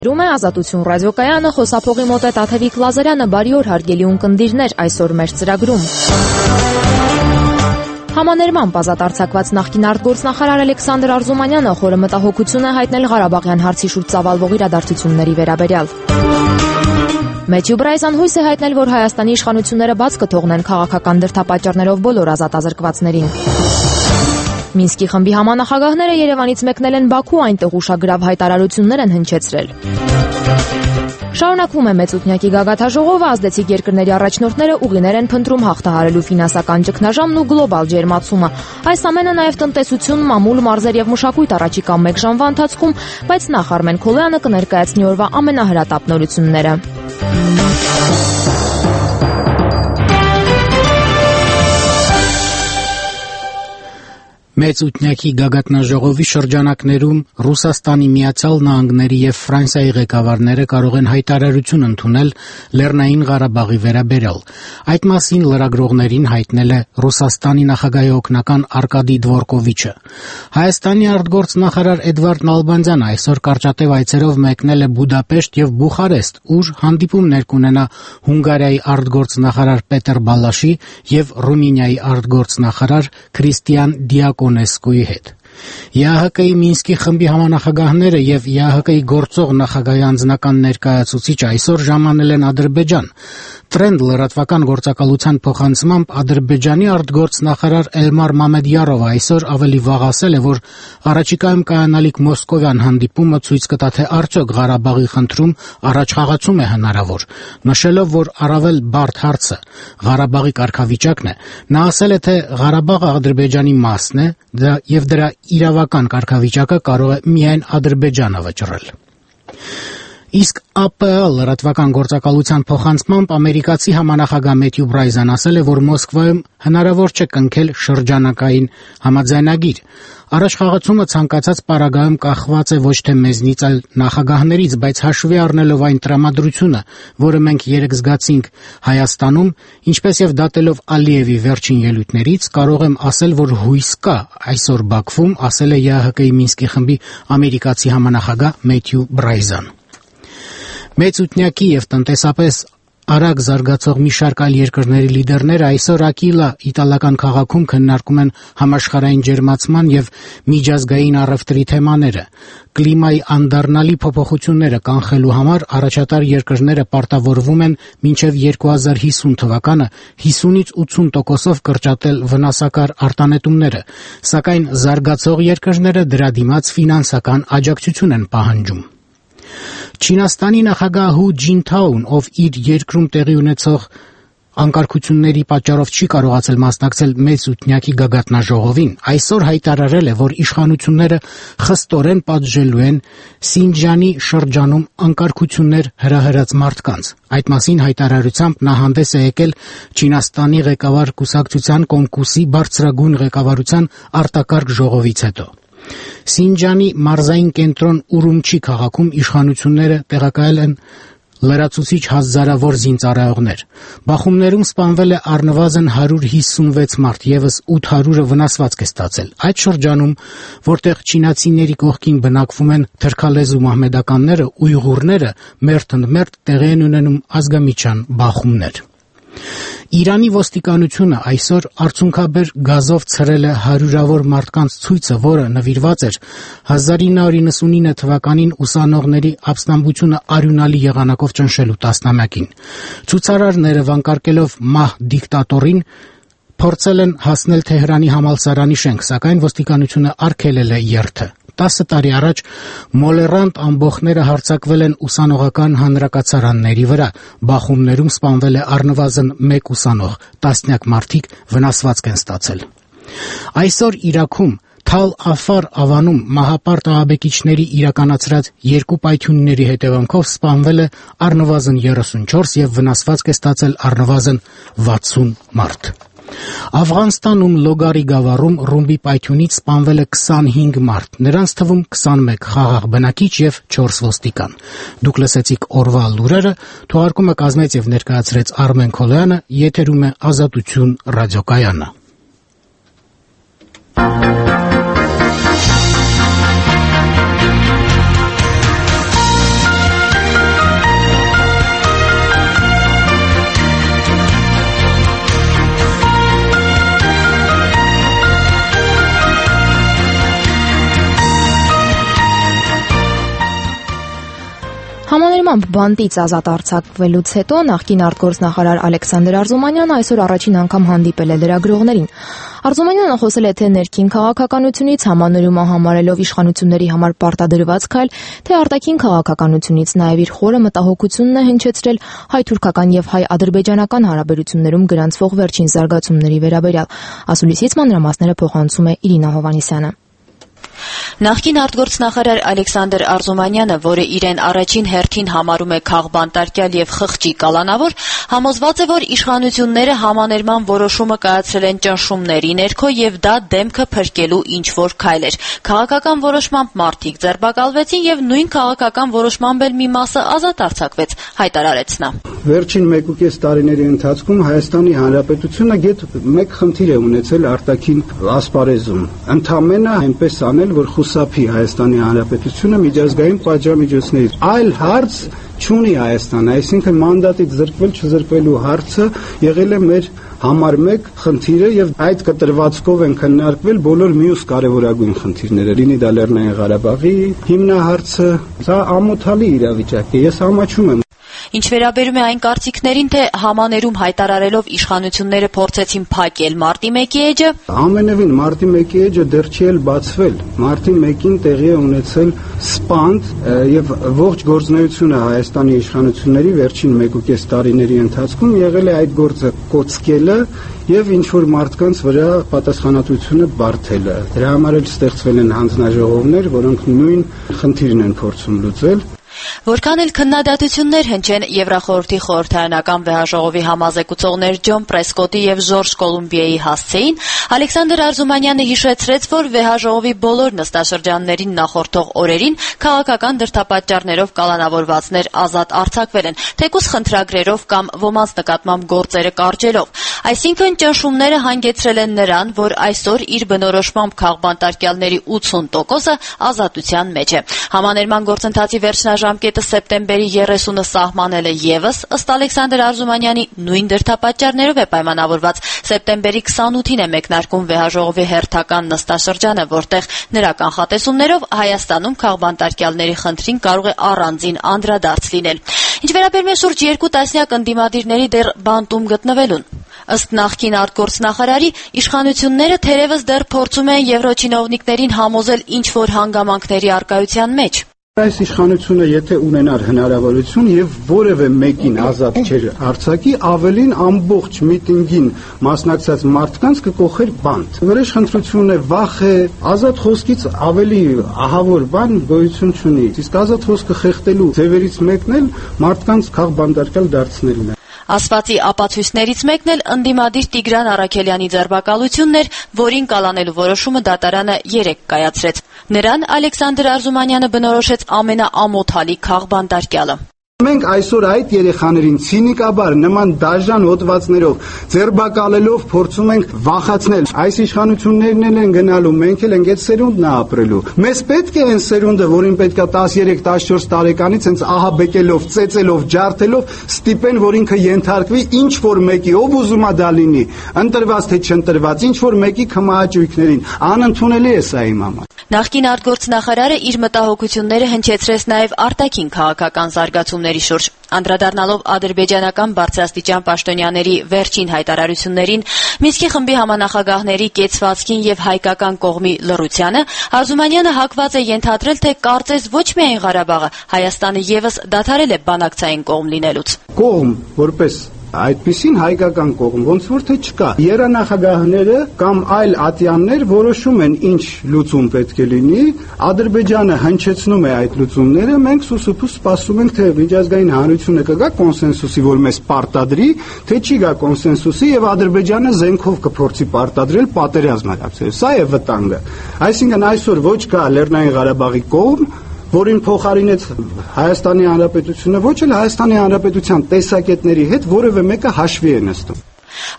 Ռում է Ազատություն ռադիոկայանը, խոսափողի մոտ է Տաթևիկ Լազարյանը, բարի օր հարգելի ունկնդիրներ, այսօր մեր ծրագրում։ Համաներմամբ ազատ արձակված նախկին արտգործնախարար Ալեքսանդր Արզումանյանը խորը մտահոգություն է հայտնել Ղարաբաղյան հարցի շուրջ ծավալվող իրադարձությունների վերաբերյալ։ Մեթյու Բրայզան հույս է հայտնել, որ Հայաստանի իշխանությունները բաց կթողնեն քաղաքական դրդապատճառներով բոլոր ազատ ազատվածներին։ Մինսկի խմբի համանախագահները Երևանից մեկնել են Բաքու, այնտեղ ուշագրավ հայտարարություններ են հնչեցրել։ Շարունակվում է մեծութնյակի գագաթաժողովը, ազդեցիկ երկրների առաջնորդները ուղիներ են փնտրում հաղթահարելու ֆինանսական ճգնաժամն ու գլոբալ ջերմացումը։ Այս ամենը նաև տնտեսություն, մամուլ, մարզեր եւ մշակույթ առաջիկա 1 ժամվա ընթացքում, բայց նախ Արմեն Քոլոյանը կներկայացնի օրվա ամենահրատապ նորությունները։ Մեծութնյակի գագաթնաժողովի շրջանակներում Ռուսաստանի Միացյալ Նահանգների եւ Ֆրանսիայի ղեկավարները կարող են հայտարարություն ընդունել Լեռնային Ղարաբաղի վերաբերյալ։ Այդ մասին լրագրողներին հայտնել է Ռուսաստանի նախագահի օգնական Արկադի Դվորկովիչը։ Հայաստանի արտգործնախարար Էդվարդ Նալբանդյանը այսօր կարճատև այցերով մեկնել է Բուդապեշտ եւ Բուխարեստ, ուր հանդիպումներ կունենա Հունգարիայի արտգործնախարար Պետեր Բալաշի եւ Ռումինիայի արտգործնախարար Քրիստիան Դիակոնեսկուի հետ։ ԵԱՀԿ-ի Մինսկի խմբի համանախագահները եւ ԵԱՀԿ-ի գործող նախագահի անձնական ներկայացուցիչ այսօր ժամանել են Ադրբեջան։ Տրենդ լրատվական գործակալության փոխանցմամբ Ադրբեջանի արտգործնախարար Էլմար Մամեդյարովը այսօր ավելի վաղ ասել է, որ առաջիկայում կայանալիք Մոսկովյան հանդիպումը ցույց կտա, թե արդյոք Ղարաբաղի խնդրում առաջխաղացում է հնարավոր։ Նշելով, որ առավել բարդ հարցը Ղարաբաղի կարգավիճակն է, նա ասել է, թե Ղարաբաղը Ադրբեջանի մասն է եւ դրա իրավական կարգավիճակը կարող է միայն Ադրբեջանը վճռել։ Իսկ ԱՊՀ լրատվական գործակալության փոխանցմամբ ամերիկացի համանախագահ Մեթյու Բրայզան ասել է, որ Մոսկվայում հնարավոր չէ կնքել շրջանակային համաձայնագիր։ Առաջխաղացումը ցանկացած պարագայում կախված է ոչ թե մեզնից, այլ նախագահներից, բայց հաշվի առնելով այն տրամադրությունը, որը մենք երեկ զգացինք Հայաստանում, ինչպես եւ դատելով Ալիևի վերջին ելույթներից, կարող եմ ասել, որ հույս կա այսօր Բաքվում, ասել է ԵԱՀԿ-ի Մինսկի խմբի ամերիկացի համանախագահ Մեթյու Բրայզան։ Մեծութնյակի եւ տնտեսապես արագ զարգացող մի շարք այլ երկրների լիդերները այսօր Ակիլա իտալական քաղաքում քննարկում են համաշխարհային ջերմացման եւ միջազգային առևտրի թեմաները։ Կլիմայի անդառնալի փոփոխությունները կանխելու համար առաջատար երկրները պարտավորվում են մինչև 2050 թվականը 50-ից 80%-ով կրճատել վնասակար արտանետումները, սակայն զարգացող երկրները դրա դիմաց ֆինանսական աջակցություն են պահանջում։ Չինաստանի նախագահ Հու Ջինթաուն, ով իր երկրում տեղի ունեցող անկարգությունների պատճառով չի կարողացել մասնակցել մեծութնյակի գագաթնաժողովին, այսօր հայտարարել է, որ իշխանությունները խստորեն պատժելու են Սինջանի շրջանում անկարգություններ հրահրած մարդկանց։ Այդ մասին հայտարարությամբ նա հանդես է եկել Չինաստանի ղեկավար կուսակցության Կոնկուսի բարձրագույն ղեկավարության արտակարգ ժողովից հետո։ Սինջանի մարզային կենտրոն Ուրումչի քաղաքում իշխանությունները տեղակայել են լրացուցիչ հազարավոր զինծառայողներ։ Բախումներում սպանվել է առնվազն 156 մարդ, եւս 800-ը վնասվածք է ստացել։ Այդ շրջանում, որտեղ չինացիների կողքին բնակվում են թրքալեզու մահմեդականները, ույղուրները, մերթ-ընդմերթ տեղի են ունենում ազգամիջյան բախումներ։ Իրանի ոստիկանությունը այսօր արցունքաբեր գազով ցրել է հարյուրավոր մարդկանց ցույցը, որը նվիրված էր 1999 թվականին ուսանողների ապստամբությունը արյունալի եղանակով ճնշելու տասնամյակին։ Ցուցարարները վանկարկելով մահ դիկտատորին փորձել են հասնել Թեհրանի համալսարանի շենք, սակայն ոստիկանությունը արգելել է երթը։ 10 տարի առաջ մոլերանտ ամբոխները հարձակվել են ուսանողական հանրակացարանների վրա։ Բախումներում սպանվել է առնվազն 1 ուսանող, տասնյակ մարդիկ վնասվածք են ստացել։ Այսօր Իրաքում Թալ Աֆար ավանում մահապարտ ահաբեկիչների իրականացրած 2 պայթյունների հետևանքով սպանվել է առնվազն 34 եւ վնասվածք է ստացել առնվազն 60 մարդ։ Աֆղանստանում Լոգարի գավառում ռումբի պայթյունից սպանվել է 25 մարդ, նրանց թվում 21 խաղաղ բնակիչ եւ 4 ոստիկան։ Դուք լսեցիք օրվա լուրերը, թողարկումը կազմեց եւ ներկայացրեց Արմեն Քոլոյանը, եթերում է Ազատություն ռադիոկայանը։ Համաներմամբ բանտից ազատ արձակվելուց հետո նախկին արտգործնախարար Ալեքսանդր Արզումանյանը այսօր առաջին անգամ հանդիպել է լրագրողներին։ Արզումանյանը խոսել է թե ներքին քաղաքականությունից համաներումը համարելով իշխանությունների համար պարտադրված քայլ, թե արտաքին քաղաքականությունից նաև իր խորը մտահոգությունն է հնչեցրել հայ-թուրքական եւ հայ-ադրբեջանական հարաբերություններում գրանցվող վերջին զարգացումների վերաբերյալ։ Ասուլիսից մանրամասները փոխանցում է Իրինա Հովհաննիսյանը։ Նախկին արտգործնախարար Ալեքսանդր Արզումանյանը, որը իրեն առաջին հերթին համարում է քաղբանտարկյալ եւ խղճի կալանավոր, համոզված է, որ իշխանությունները համաներման որոշումը կայացրել են ճնշումների ներքո եւ դա դեմքը փրկելու ինչ-որ քայլ էր։ Քաղաքական որոշմամբ մարդիկ ձերբակալվեցին եւ նույն քաղաքական որոշմամբ էլ մի մասը ազատ արձակվեց, հայտարարեց նա։ Վերջին 1.5 տարիների ընթացքում Հայաստանի Հանրապետությունը գեթ մեկ խնդիր է ունեցել արտաքին ասպարեզում։ Ընդամենը այնպես անել, որ խուսափի Հայաստանի Հանրապետությունը միջազգային պատժամիջոցներից։ Այլ հարց չունի Հայաստանը, այսինքն մանդատից զրկվել չզրկվելու հարցը եղել է մեր համար մեկ խնդիրը եւ այդ կտրվածքով են քննարկվել բոլոր մյուս կարևորագույն խնդիրները։ Լինի դա Լեռնային Ղարաբաղի հիմնահարցը, սա ամոթալի իրավիճակ է։ Ես համաչում եմ։ Ինչ վերաբերում է այն կարծիքներին, թե համաներում հայտարարելով իշխանությունները փորձեցին փակել մարտի 1-ի էջը, ամենևին մարտի 1-ի էջը դեռ չի էլ բացվել։ Մարտի 1-ին տեղի է ունեցել սպանդ եւ ողջ գործունեությունը Հայաստանի իշխանությունների վերջին 1.5 տարիների ընթացքում եղել է այդ գործը կոծկելը եւ ինչ որ մարդկանց վրա պատասխանատվությունը բարթելը։ Դրա համար էլ ստեղծվել են հանձնաժողովներ, որոնք նույն խնդիրն են փորձում լուծել։ Որքան էլ քննադատություններ հնչեն Եվրախորհրդի խորհրդարանական վեհաժողովի համազեկուցողներ Ջոն Պրեսկոտի եւ Ժորժ Կոլումբիեի հասցեին, Ալեքսանդր Արզումանյանը հիշեցրեց, որ վեհաժողովի բոլոր նստաշրջաններին նախորդող օրերին քաղաքական դրդապատճառներով կալանավորվածներ ազատ արձակվել են, թեկուզ խնդրագրերով կամ ոմանց նկատմամբ գործերը կարճելով։ Այսինքն ճնշումները հանգեցրել են նրան, որ այսօր իր բնորոշմամբ քաղբանտարկյալների 80%-ը ազատության մեջ է։ Համաներման գործընթացի վերջնաժամկետը սեպտեմբերի 30-ը սահմանել է եւս ըստ Ալեքսանդր Արզումանյանի նույն դրդապատճառներով է պայմանավորված։ Սեպտեմբերի 28-ին է մեկնարկում վեհաժողովի հերթական նստաշրջանը, որտեղ նրա կանխատեսումներով Հայաստանում քաղբանտարկյալների խնդրին կարող է առանձին անդրադարձ լինել։ Ինչ վերաբերում է շուրջ 2 տասնյակ ընդդիմադիրների դեռ բանտում գտնվելուն, ըստ նախկին արտգործնախարարի, իշխանությունները թերևս դեռ փորձում են եվրոչինովնիկներին համոզել ինչ-որ հանգամանքների առկայության մեջ։ Այս իշխանությունը եթե ունենար հնարավորություն եւ որևէ մեկին ազատ չէր արձակի, ավելին ամբողջ միտինգին մասնակցած մարդկանց կկոխեր բանտ։ Վրեժխնդրություն է, վախ է, ազատ խոսքից ավելի ահավոր բան գոյություն չունի։ Իսկ ազատ խոսքը խեղդելու ձևերից մեկն էլ մարդկանց քաղբանտարկյալ դարձնելն է։ Ասվածի ապացույցներից մեկն էլ ընդդիմադիր Տիգրան Առաքելյանի ձերբակալությունն էր, որին կալանելու որոշումը դատարանը 3 կայացրեց։ Նրան Ալեքսանդր Արզումանյանը բնորոշեց ամենաամոթալի քաղբանտարկյալը։ Մենք այսօր այդ երեխաներին ցինիկաբար նման դաժան հոդվածներով ձերբակալելով փորձում ենք վախացնել։ Այս իշխանություններն են գնալու, մենք էլ ենք այդ սերունդն ապրելու։ Մեզ պետք է այն սերունդը, որին պետքա 13-14 տարեկանից հենց ահաբեկելով, ծեծելով, ջարդելով ստիպեն, որ ինքը ենթարկվի ինչ որ մեկի, ով ուզում է դա լինի, ընտրված թե չընտրված, ինչ որ մեկի քմահաճույքներին։ Անընդունելի է սա իմ համար։ Նախկին արտգործնախարարը իր մտահոգությունները հնչեցրեց նաև արտաքին քաղաքական զարգացումների շուրջ, անդրադառնալով ադրբեջանական բարձրաստիճան պաշտոնյաների վերջին հայտարարություններին, Մինսկի խմբի համանախագահների կեցվածքին եւ հայկական կողմի լռությանը, Արզումանյանը հակված է ենթադրել, թե կարծես ոչ միայն Ղարաբաղը, Հայաստանը եւս դադարել է բանակցային կողմ լինելուց։ Կողմ որպես այդպիսին հայկական կողմ ոնց որ թե չկա։ Երանախագահները կամ այլ ատյաններ որոշում են ինչ լուծում պետք է լինի, Ադրբեջանը հնչեցնում է այդ լուծումները, մենք սուսուփուս սպասում ենք, թե միջազգային հանրությունը կգա կոնսենսուսի, որ մեզ պարտադրի, թե չի գա կոնսենսուսի եւ Ադրբեջանը զենքով կփորձի պարտադրել պատերազմ արածել։ Սա է վտանգը։ Այսինքն այսօր ոչ կա Լեռնային Ղարաբաղի կողմ, որին փոխարինեց Հայաստանի Հանրապետությունը, ոչ էլ Հայաստանի Հանրապետության տեսակետների հետ որևէ մեկը հաշվի է նստում։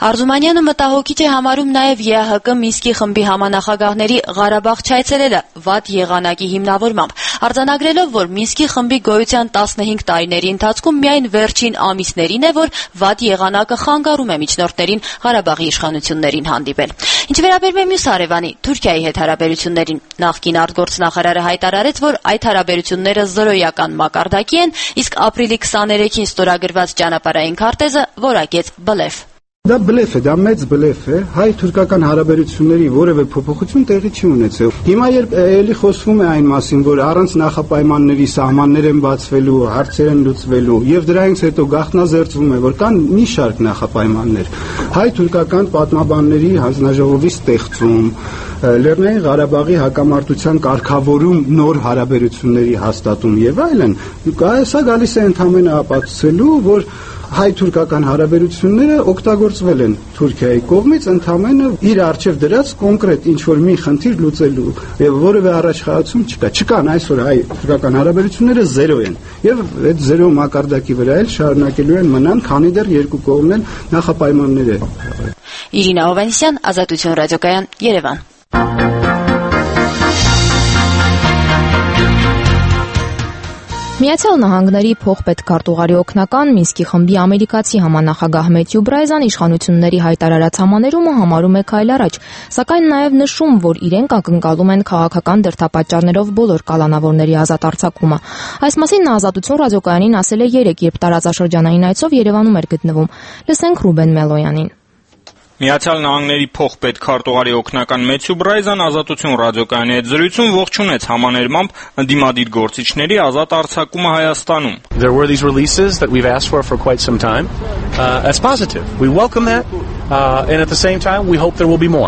Արզումանյանը մտահոգիչ է համարում նաև ԵԱՀԿ Մինսկի խմբի համանախագահների Ղարաբաղ չայցելելը վատ եղանակի հիմնավորմամբ, արձանագրելով, որ Մինսկի խմբի գոյության 15 տարիների ընթացքում միայն վերջին ամիսներին է, որ վատ եղանակը խանգարում է միջնորդներին Ղարաբաղի իշխանություններին հանդիպել։ Ինչ վերաբերում է մյուս հարևանի Թուրքիայի հետ հարաբերություններին, նախկին արտգործնախարարը հայտարարեց, որ այդ հարաբերությունները զրոյական մակարդակի են, իսկ ապրիլի 23-ին ստորագրված ճանապարհային քարտեզը որակեց բլեֆ։ Դա բլեֆ է, դա մեծ բլեֆ է, հայ-թուրքական հարաբերությունների որևէ փոփոխություն տեղի չի ունեցել։ Հիմա երբ էլի խոսվում է այն մասին, որ առանց նախապայմանների սահմաններ են բացվելու, հարցեր են լուծվելու, եւ դրանից հետո գաղտնազերծվում է, որ կան մի շարք նախապայմաններ, հայ-թուրքական պատմաբանների հանձնաժողովի ստեղծում, Լեռնային Ղարաբաղի հակամարտության կարգավորում, նոր հարաբերությունների հաստատում եւ այլն, սա գալիս է ընդհանրապես ապացուցելու, որ հայ-թուրքական հարաբերությունները օգտագործվել են Թուրքիայի կողմից ընդհանրապես իր արժև դրած կոնկրետ ինչ-որ մի խնդիր լուծելու եւ որևէ առաջխաղացում չկան այսօր հայ-թուրքական հարաբերությունները զերո են եւ այդ զերո մակարդակի վրա էլ շարունակելու են մնան, քանի դեռ երկու կողմն էլ նախապայմաններ են։ Իրինա Հովանեսյան, Ազատություն ռադիոկայան, Երևան։ Միացյալ Նահանգների փոխպետքարտուղարի օգնական Մինսկի խմբի ամերիկացի համանախագահ Մեթյու Բրայզան իշխանությունների հայտարարած համաներումը համարում է քայլ առաջ, սակայն նաև նշում, որ իրենք ակնկալում են քաղաքական դրդապատճառներով բոլոր կալանավորների ազատ արձակումը։ Այս մասին նա Ազատություն ռադիոկայանին ասել է երեկ, երբ տարածաշրջանային այցով Երևանում էր գտնվում։ Լսենք Ռուբեն Մելոյանին։ Միացյալ Նահանգների փոխպետքարտուղարի օգնական Մեթյու Բրայզան Ազատություն ռադիոկայանի հետ զրույցում ողջունեց համաներմամբ ընդդիմադիր գործիչների ազատ արձակումը Հայաստանում։ There were these releases that we've asked for quite some time. That's positive. We welcome that. And at the same time, we hope there will be more.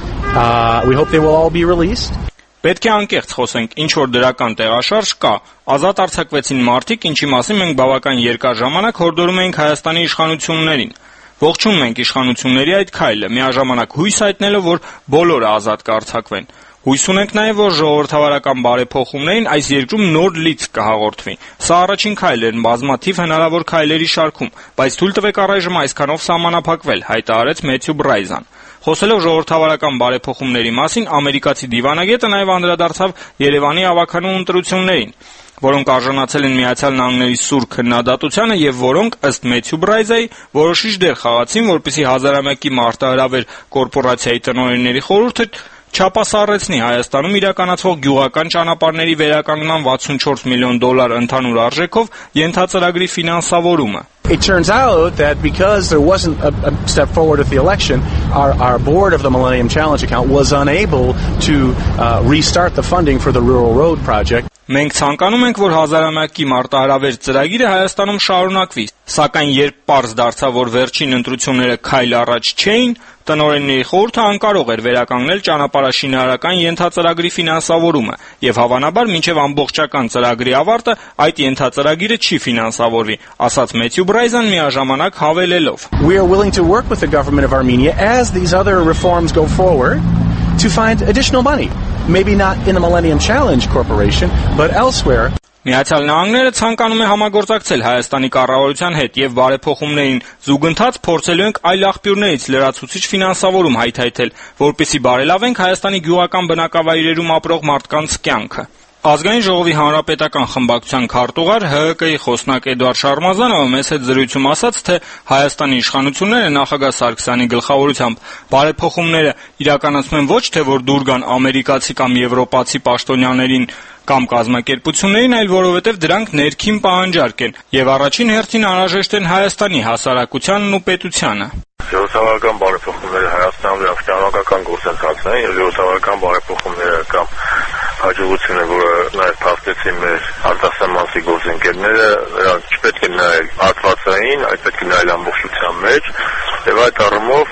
We hope they will all be released. Պետք է անկեղծ խոսենք, ինչ որ դրական տեղաշարժ կա, ազատ արձակվեցին մարդիկ, ինչի մասին մենք բավական երկար ժամանակ հորդորում էինք Հայաստանի իշխանություններին։ Ողջունում ենք իշխանությունների այդ քայլը, միաժամանակ հույս հայտնելով, որ բոլորը ազատ կարձակվեն։ Հույս ունենք նաև, որ ժողովրդավարական բարեփոխումներին այս երկրում նոր լիցք կհաղորդվի։ Սա առաջին քայլն է բազմաթիվ հնարավոր քայլերի շարքում, բայց թույլ տվեք առայժմ այսքանով սահմանափակվել, հայտարարեց Մեթյու Բրայզան։ Խոսելով ժողովրդավարական բարեփոխումների մասին, ամերիկացի դիվանագետը նաև անդրադարձավ Երևանի ավականու ընտրություններին, որոնք արժանացել են Միացյալ Նահանգների սուր քննադատությանը եւ որոնք ըստ Մեթյու Բրայզայի որոշիչ դեր խաղացին, որպեսզի հազարամյակի մարտահրավեր կորպորացիայի տնօրենների խորհուրդը չապասառեցնի Հայաստանում իրականացվող գյուղական ճանապարհների վերականգնման $64 միլիոն ընդհանուր արժեքով ենթածրագրի ֆինանսավորումը։ It turns out that because there wasn't a step forward at the election, our board of the Millennium Challenge account was unable to restart the funding for the Rural Road project. Մենք ցանկանում ենք, որ հազարամյակի մարտահրավեր ծրագիրը Հայաստանում շարունակվի, սակայն երբ պարզ դարձավ, որ վերջին ընտրությունները քայլ առաջ չէին, տնօրենների խորհուրդը անկարող էր վերականգնել ճանապարհաշինարարական ենթածրագրի ֆինանսավորումը, եւ հավանաբար մինչեւ ամբողջական ծրագրի ավարտը այդ ենթածրագիրը չի ֆինանսավորվի, ասաց Մեթյու Բրայզան միաժամանակ հավելելով. We are willing to work with the government of Armenia as these other reforms go forward to find additional money. Maybe not in the Millennium Challenge Corporation, but elsewhere. Միացյալ Նահանգները ցանկանում է համագործակցել Հայաստանի կառավարության հետ եւ բարեփոխումներին զուգընթաց փորձելու ենք այլ աղբյուրներից լրացուցիչ ֆինանսավորում հայթայթել, որպեսզի բարելավենք Հայաստանի գյուղական բնակավայրերում ապրող մարդկանց կյանքը։ Ազգային ժողովի հանրապետական խմբակցության քարտուղար ՀՀԿ-ի խոսնակ Էդուարդ Շարմազանովը մեծ հետ զրույցում ասաց, թե Հայաստանի իշխանությունները նախագահ Սարգսյանի գլխավորությամբ բարեփոխումները իրականացնում են ոչ թե որ դուր գան ամերիկացի կամ եվրոպացի պաշտոնյաներին կամ կազմակերպություններին, այլ որովհետև դրանք ներքին պահանջարկ են եւ առաջին հերթին անհրաժեշտ են Հայաստանի հասարակությանն ու պետությանը։ Ժողովրդավարական բարեփոխումները Հայաստանում լավ շարունակական գործընթացն է, եւ ժողովրդավարական բարեփոխումները կամ հաջողությունը, որը նաև փաստեցին մեր արտասահմանցի գործընկերները, նրանք չպետք է նայել արտվածային, այլ պետք է նայել ամբողջության մեջ, եւ այդ առումով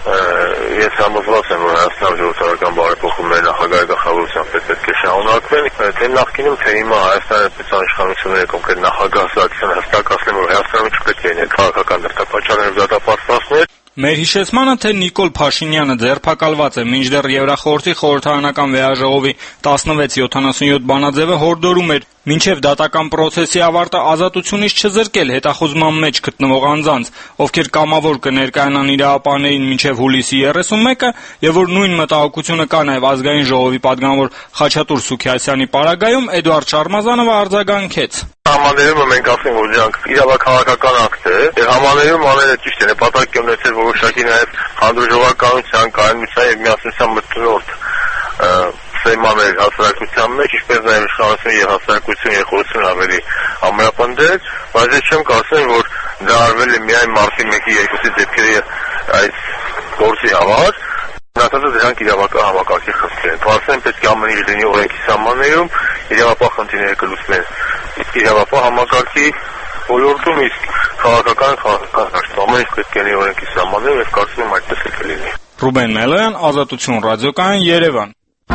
ես համոզված եմ, որ Հայաստանում ժողովրդավարական բարեփոխումները նախագահի գլխավորությամբ պետք է շարունակվեն, թե նախկինում, թե հիմա Հայաստանի պետության իշխանությունները կոնկրետ նախագահ Սարգսյանը հստակացնել, որ Հայաստանում չպետք է լինել քաղաքական դրդապատճառներով դատապարտվածներ։ Մեր հիշեցմանը, թե Նիկոլ Փաշինյանը ձերբակալված է, մինչդեռ Եվրախորհրդի խորհրդարանական վեաժողովի 1677 բանաձևը հորդորում էր մինչև դատական պրոցեսի ավարտը ազատությունից չզրկել հետախուզման մեջ գտնվող անձանց, ովքեր կամավոր կներկայանան իրավապահներին մինչև հուլիսի 31-ը, եւ որ նույն մտահոգությունը կա նաեւ ազգային ժողովի պատգամավոր Խաչատուր Սուքիասյանի պարագայում, Էդուարդ Շարմազանովը արձագանքեց. Համաներումը մենք ասենք, որ դրանք իրավաքաղաքական ակտ է, եւ համաներում անելը ճիշտ է, նպատակ ունեցել որոշակի նաեւ հանդուրժողականության, կայունության եւ միասնության մթնոլորտ սեմաներ հասարակության մեջ, ինչպես նաեւ իշխանություն եւ հասարակություն եւ խորհրդություն ավելի ամրապնդել, բայց ես չեմ կարծում, որ դա արվել է միայն մարտի 1-ի 2-ի դեպքերի այս գործի համար. Նախածը դրանք իրավական համակարգի խնդիրներ են. Փաստորեն պետք է ամեն ինչ լինի օրենքի սահմաններում, իրավապահ խնդիրները կլուծվեն իրավապահ համակարգի ոլորտում, իսկ քաղաքական ամեն ինչ պետք է լինի օրենքի սահմաններում, եւ կարծում եմ այդպես է կլինի. Ռուբեն Մելոյան, Ազատություն ռադիոկայան, Երևան։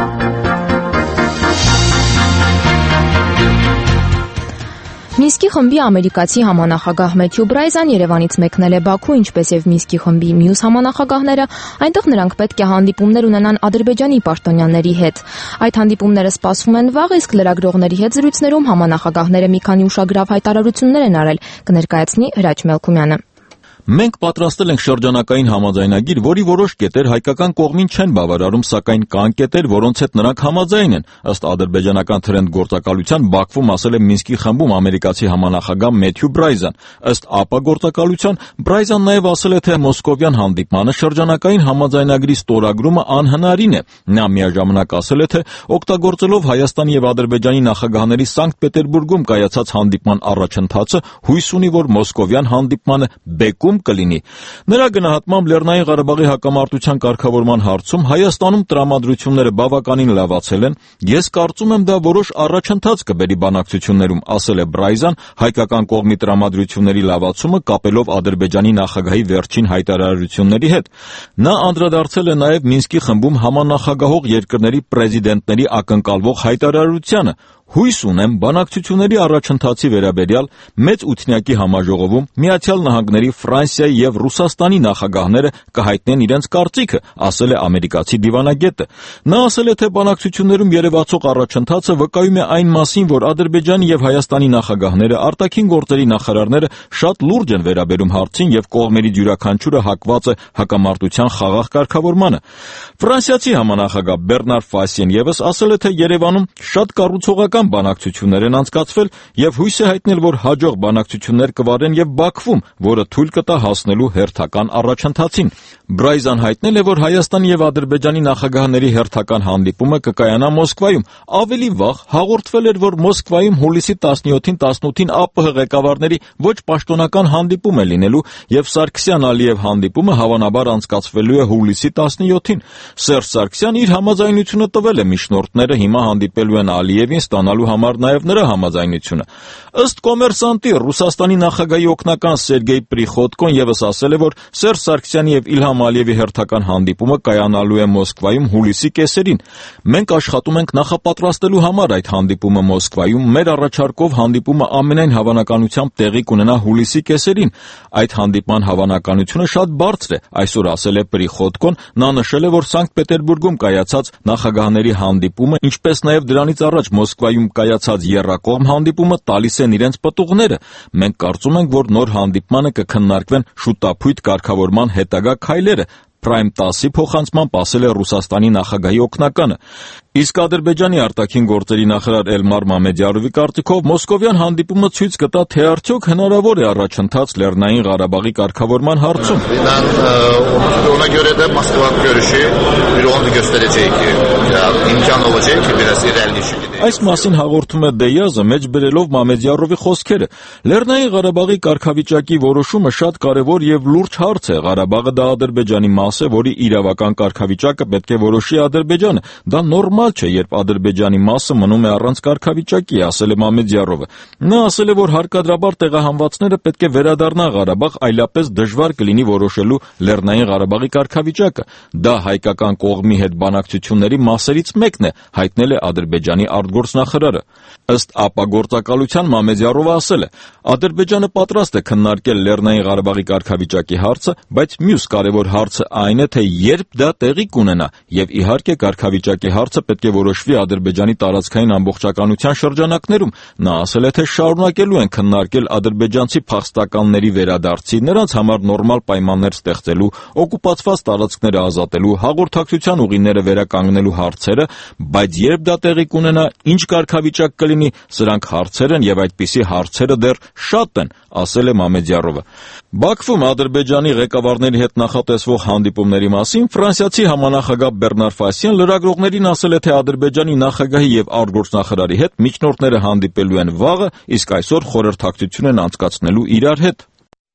Մինսկի խմբի ամերիկացի համանախագահ Մեթյու Բրայզան Երևանից մեկնել է Բաքու, ինչպես եւ Մինսկի խմբի մյուս համանախագահները, այնտեղ նրանք պետք է հանդիպումներ ունենան Ադրբեջանի պաշտոնյաների հետ։ Այդ հանդիպումները սպասվում են վաղ, իսկ լրագրողների հետ զրույցներում համանախագահները մի քանի ուշագրավ հայտարարություններ են արել, կներկայացնի Հրաչ Մելքումյանը։ Մենք պատրաստել ենք շրջանակային համաձայնագիր, որի որոշ կետեր հայկական կողմին չեն բավարարում, սակայն կան կետեր, որոնց հետ նրանք համաձայն են, ըստ ադրբեջանական թրենդ գործակալության Բաքվում ասել է Մինսկի խմբում ամերիկացի համանախագահ Մեթյու Բրայզան։ Ըստ ԱՊԱ գործակալության Բրայզան նաև ասել է, թե մոսկովյան հանդիպմանը շրջանակային համաձայնագրի ստորագրումը անհնարին է։ Նա միաժամանակ ասել է, թե օգտագործելով Հայաստանի եւ Ադրբեջանի նախագահների Սանկտ Պետերբուրգում կայացած հանդիպման առաջընթացը հույս ունի, որ մոսկովյան հանդիպմանը բեկում կլինի։ Նրա գնահատմամբ Լեռնային Ղարաբաղի հակամարտության կարգավորման հարցում Հայաստանում տրամադրությունները բավականին լավացել են։ Ես կարծում եմ, դա որոշ առաջընթաց կբերի բանակցություններում, ասել է Բրայզան հայկական կողմի տրամադրությունների լավացումը կապելով Ադրբեջանի նախագահի վերջին հայտարարությունների հետ։ Նա անդրադարձել է նաև Մինսկի խմբում համանախագահող երկրների պրեզիդենտների ակնկալվող հայտարարությանը։ Հույս ունեմ բանակցությունների առաջընթացի վերաբերյալ մեծ ութնյակի համաժողովում Միացյալ Նահանգների, Ֆրանսիայի եւ Ռուսաստանի նախագահները կհայտնեն իրենց կարծիքը, ասել է ամերիկացի դիվանագետը։ Նա ասել է, թե բանակցություններում երևացող առաջընթացը վկայում է այն մասին, որ Ադրբեջանի եւ Հայաստանի նախագահները, արտաքին գործերի նախարարները շատ լուրջ են վերաբերում հարցին եւ կողմերից յուրաքանչյուրը հակված է հակամարտության խաղաղ կարգավորմանը։ Ֆրանսիացի համանախագահ Բեռնար Ֆասիեն եւս ասել է, թե Երևանում շատ կառուցողական բանակցություններ են անցկացվել եւ հույս է հայտնել, որ հաջող բանակցություններ կվարեն եւ Բաքվում, որը թույլ կտա հասնելու հերթական առաջընթացին։ Բրայզան հայտնել է, որ Հայաստանի եւ Ադրբեջանի նախագահների հերթական հանդիպումը կկայանա Մոսկվայում։ Ավելի վաղ հաղորդվել էր, որ Մոսկվայում հուլիսի 17-ին 18-ին ԱՊՀ ղեկավարների ոչ պաշտոնական հանդիպում է լինելու եւ Սարգսյան-Ալիև հանդիպումը հավանաբար անցկացվելու է հուլիսի 17-ին։ Սերժ Սարգսյանն իր համաձայնությունը տվել է, միջնորդները հիմա հանդիպելու են Ալիևին ստանալու համար նաև նրա համաձայնությունը։ Ըստ Կոմերսանտի Ռուսաստանի նախագահի օգնական Սերգեյ Պրիխոտկոն եւս ասել է, որ Սերժ Սարգսյանի եւ Իլհամ Ալիևի հերթական հանդիպումը կայանալու է Մոսկվայում հուլիսի կեսերին։ Մենք աշխատում ենք նախապատրաստելու համար այդ հանդիպումը Մոսկվայում, մեր առաջարկով հանդիպումը ամենայն հավանականությամբ տեղի կունենա հուլիսի կեսերին։ Այդ հանդիպման հավանականությունը շատ բարձր է, այսօր ասել է Պրիխոտկոն։ Նա նշել է, որ Սանկտ Պետերբուրգում կայացած նախագահների հանդիպումը, ինչպես նաև դրանից առաջ Մոսկվայում կայացած եռակողմ հանդիպումը տալիս են իրենց պտուղները։ Մենք կարծում ենք, որ նոր հանդիպմանը կքննարկվեն շուտափույթ կարգավորման հետագա քայլերը։ Prime 10-ի փոխանցմամբ ասել է Ռուսաստանի նախագահի օգնականը։ Իսկ Ադրբեջանի արտաքին գործերի նախարար Էլմար Մամեդյարովի կարծիքով մոսկովյան հանդիպումը ցույց կտա, թե արդյոք հնարավոր է առաջընթաց Լեռնային Ղարաբաղի կարգավորման հարցում։ Այս մասին հաղորդում է Դեյազը, մեջ բերելով Մամեդյարովի խոսքերը։ Լեռնային Ղարաբաղի կարգավիճակի որոշումը շատ կարևոր եւ լուրջ հարց է։ Ղարաբաղը դա Ադրբեջանի մաս է, որի իրավական կարգավիճակը պետք է որոշի Ադրբեջանը։ Դա նորմալ չէ, երբ Ադրբեջանի մասը մնում է առանց կարգավիճակի, ասել է Մամեդյարովը։ Նա ասել է, որ հարկադրաբար տեղահանվածները պետք է վերադառնան Ղարաբաղ, այլապես դժվար կլինի որոշելու Լեռնային Ղարաբաղի կարգավիճակը։ Դա հայկական կողմի հետ բանակցությունների մասերից մեկն է, հայտնել է Ադրբեջանի արտգործնախարարը։ Ըստ ԱՊԱ գործակալության Մամեդյարովը ասել է. Ադրբեջանը պատրաստ է քննարկել Լեռնային Ղարաբաղի կարգավիճակի հարցը, բայց մյուս կարևոր հարցը այն է, թե երբ դա տեղի կունենա, եւ իհարկե կարգավիճակի հարցը պետք է որոշվի Ադրբեջանի տարածքային ամբողջականության շրջանակներում։ Նա ասել է, թե շարունակելու են քննարկել ադրբեջանցի փախստականների վերադարձի, նրանց համար նորմալ պայմաններ ստեղծելու, օկուպացված տարածքները ազատելու, հաղորդակցության ուղիները վերականգնելու հարցերը, բայց երբ դա տեղի կունենա, ինչ կարգավիճակ կլինի, սրանք հարցեր են եւ այդպիսի հարցերը դեռ շատ են, ասել է Մամեդյարովը։ Բաքվում Ադրբեջանի ղեկավարների հետ նախատեսվող հանդիպումների մասին ֆրանսիացի համանախագահ Բեռնար Ֆասիան լրագրողներին ասել է, թե Ադրբեջանի նախագահի եւ արտգործնախարարի հետ միջնորդները հանդիպելու են վաղը, իսկ այսօր խորհրդակցություն են անցկացնելու իրար հետ։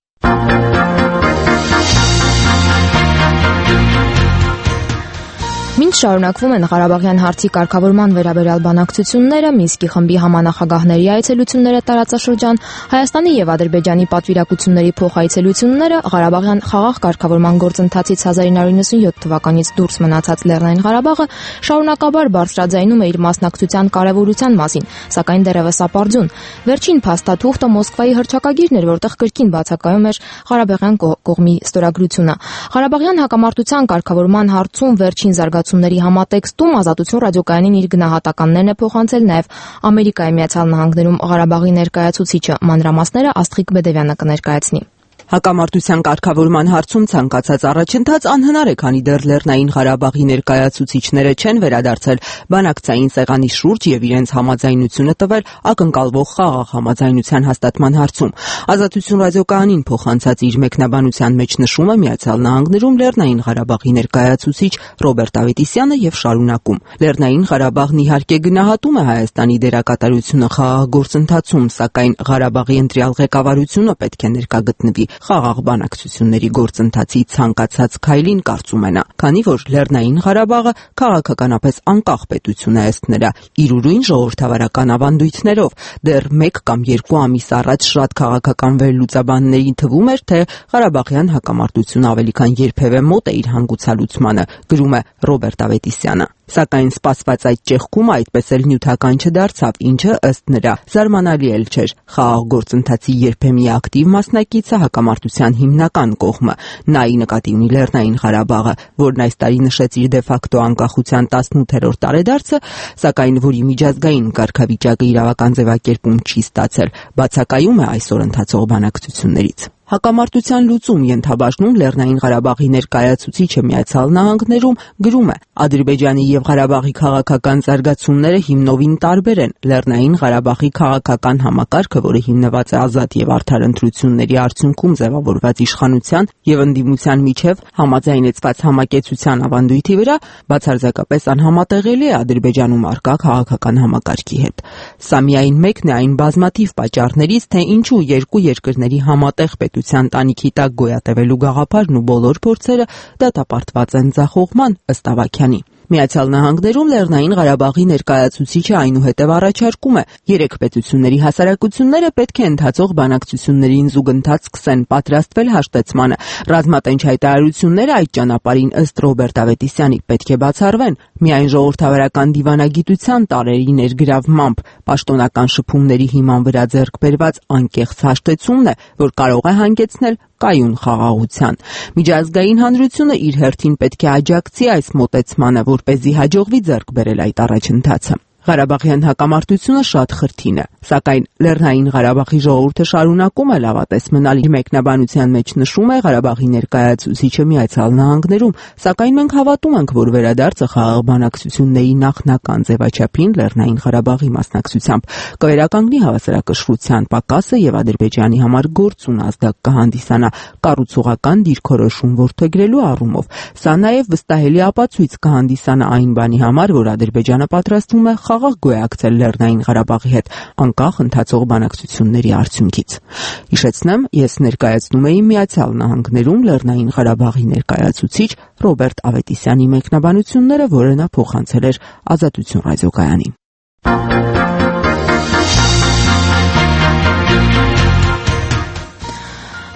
Մինչ շարունակվում են Ղարաբաղյան հարցի կարգավորման վերաբերյալ բանակցությունները, Մինսկի խմբի համանախագահների այցելությունները տարածաշրջան, Հայաստանի եւ Ադրբեջանի պատվիրակությունների փոխայցելությունները, Ղարաբաղյան խաղաղ կարգավորման գործընթացից 1997 թվականից դուրս մնացած Լեռնային Ղարաբաղը շարունակաբար բարձրաձայնում է իր մասնակցության կարևորության մասին, սակայն դեռևս ապարդյուն։ Վերջին փաստաթուղթը Մոսկվայի հռչակագիրն էր, որտեղ կրկին բացակայում էր Ղարաբաղյան կողմի ստորագրությունը։ Ղարաբաղյան հակամարտության կարգավորման հարցում վերջին զարգացումների համատեքստում Ազատություն ռադիոկայանին իր գնահատականներն է փոխանցել նաև Ամերիկայի Միացյալ Նահանգներում Ղարաբաղի ներկայացուցիչը։ Մանրամասները Աստղիկ Բեդևյանը կներկայացնի։ Հակամարտության կարգավորման հարցում ցանկացած առաջընթաց անհնար է, քանի դեռ Լեռնային Ղարաբաղի ներկայացուցիչները չեն վերադարձել բանակցային սեղանի շուրջ եւ իրենց համաձայնությունը տվել ակնկալվող խաղաղ համաձայնության հաստատման հարցում։ Ազատություն ռադիոկայանին փոխանցած իր մեկնաբանության մեջ նշում է Միացյալ Նահանգներում Լեռնային Ղարաբաղի ներկայացուցիչ Ռոբերտ Ավետիսյանը եւ շարունակում. Լեռնային Ղարաբաղն իհարկե գնահատում է Հայաստանի դերակատարությունը խաղաղ գործընթացում, սակայն Ղարաբաղի ընտրյալ ղեկավարությունը պետք է ներկա գտնվի խաղաղ բանակցությունների գործընթացի ցանկացած քայլին, կարծում է նա, քանի որ Լեռնային Ղարաբաղը քաղաքականապես անկախ պետություն է ըստ նրա, իր ուրույն ժողովրդավարական ավանդույթներով։ Դեռ 1 կամ 2 ամիս առաջ շատ քաղաքական վերլուծաբանների թվում էր, թե Ղարաբաղյան հակամարտությունը ավելի քան երբևէ մոտ է իր հանգուցալուծմանը, գրում է Ռոբերտ Ավետիսյանը։ Սակայն սպասված այդ ճեղքումը այդպես էլ նյութական չդարձավ, ինչը ըստ նրա զարմանալի էլ չէր։ Խաղաղ գործընթացի երբեմի ակտիվ մասնակիցը հակամարտության հիմնական կողմը, նա ի նկատի ունի Լեռնային Ղարաբաղը, որն այս տարի նշեց իր դեֆակտո անկախության 18-րդ տարեդարձը, սակայն որի միջազգային կարգավիճակը իրավական ձևակերպում չի ստացել, բացակայում է այսօր ընթացող բանակցություններից։ Հակամարտության լուծում ենթաբաժնում Լեռնային Ղարաբաղի ներկայացուցիչը Միացյալ Նահանգներում գրում է. Ադրբեջանի եւ Ղարաբաղի քաղաքական զարգացումները հիմնովին տարբեր են։ Լեռնային Ղարաբաղի քաղաքական համակարգը, որը հիմնված է ազատ եւ արդար ընտրությունների արդյունքում ձևավորված իշխանության եւ ընդդիմության միջև համաձայնեցված համակեցության ավանդույթի վրա, բացարձակապես անհամատեղելի է Ադրբեջանում առկա քաղաքական համակարգի հետ։ Սա միայն մեկն է այն բազմաթիվ պատճառներից, թե ինչու երկու երկրների համատեղ տանիքի տակ գոյատևելու գաղափարն ու բոլոր փորձերը դատապարտված են ձախողման, ըստ Ավագյանի։ Միացյալ Նահանգներում Լեռնային Ղարաբաղի ներկայացուցիչը այնուհետև առաջարկում է 3 պետությունների հասարակությունները պետք է ընթացող բանակցություններին զուգընթաց սկսեն պատրաստվել հաշտեցմանը։ Ռազմատենչ հայտարարությունները այդ ճանապարհին ըստ Ռոբերտ Ավետիսյանի պետք է բացառվեն միայն ժողովրդավարական դիվանագիտության տարերի ներգրավմամբ, պաշտոնական շփումների հիման վրա ձեռք բերված անկեղծ հաշտեցումն է, որ կարող է հանգեցնել կայուն խաղաղության։ Միջազգային հանրությունը իր հերթին պետք է աջակցի այս մոտեցմանը, որպեսզի հաջողվի ձեռք բերել այդ առաջընթացը։ Ղարաբաղյան հակամարտությունը շատ խրթին է, սակայն Լեռնային Ղարաբաղի ժողովուրդը շարունակում է լավատես մնալ։ Իր մեկնաբանության մեջ նշում է Ղարաբաղի ներկայացուցիչը Միացյալ Նահանգներում, սակայն մենք հավատում ենք, որ վերադարձը խաղաղ բանակցությունների նախնական ձևաչափին Լեռնային Ղարաբաղի մասնակցությամբ կվերականգնի հավասարակշռության պակասը եւ Ադրբեջանի համար գործուն ազդակ կհանդիսանա կառուցողական դիրքորոշում որդեգրելու առումով։ Սա նաեւ վստահելի ապացույց կհանդիսանա այն բանի համար, որ Ադրբեջանը պատրաստվում է խաղաղ գոյակցել Լեռնային Ղարաբաղի հետ անկախ ընթացող բանակցությունների արդյունքից։ Հիշեցնեմ, ես ներկայացնում էի Միացյալ Նահանգներում Լեռնային Ղարաբաղի ներկայացուցիչ Ռոբերտ Ավետիսյանի մեկնաբանությունները, որը նա փոխանցել էր Ազատություն ռադիոկայանին։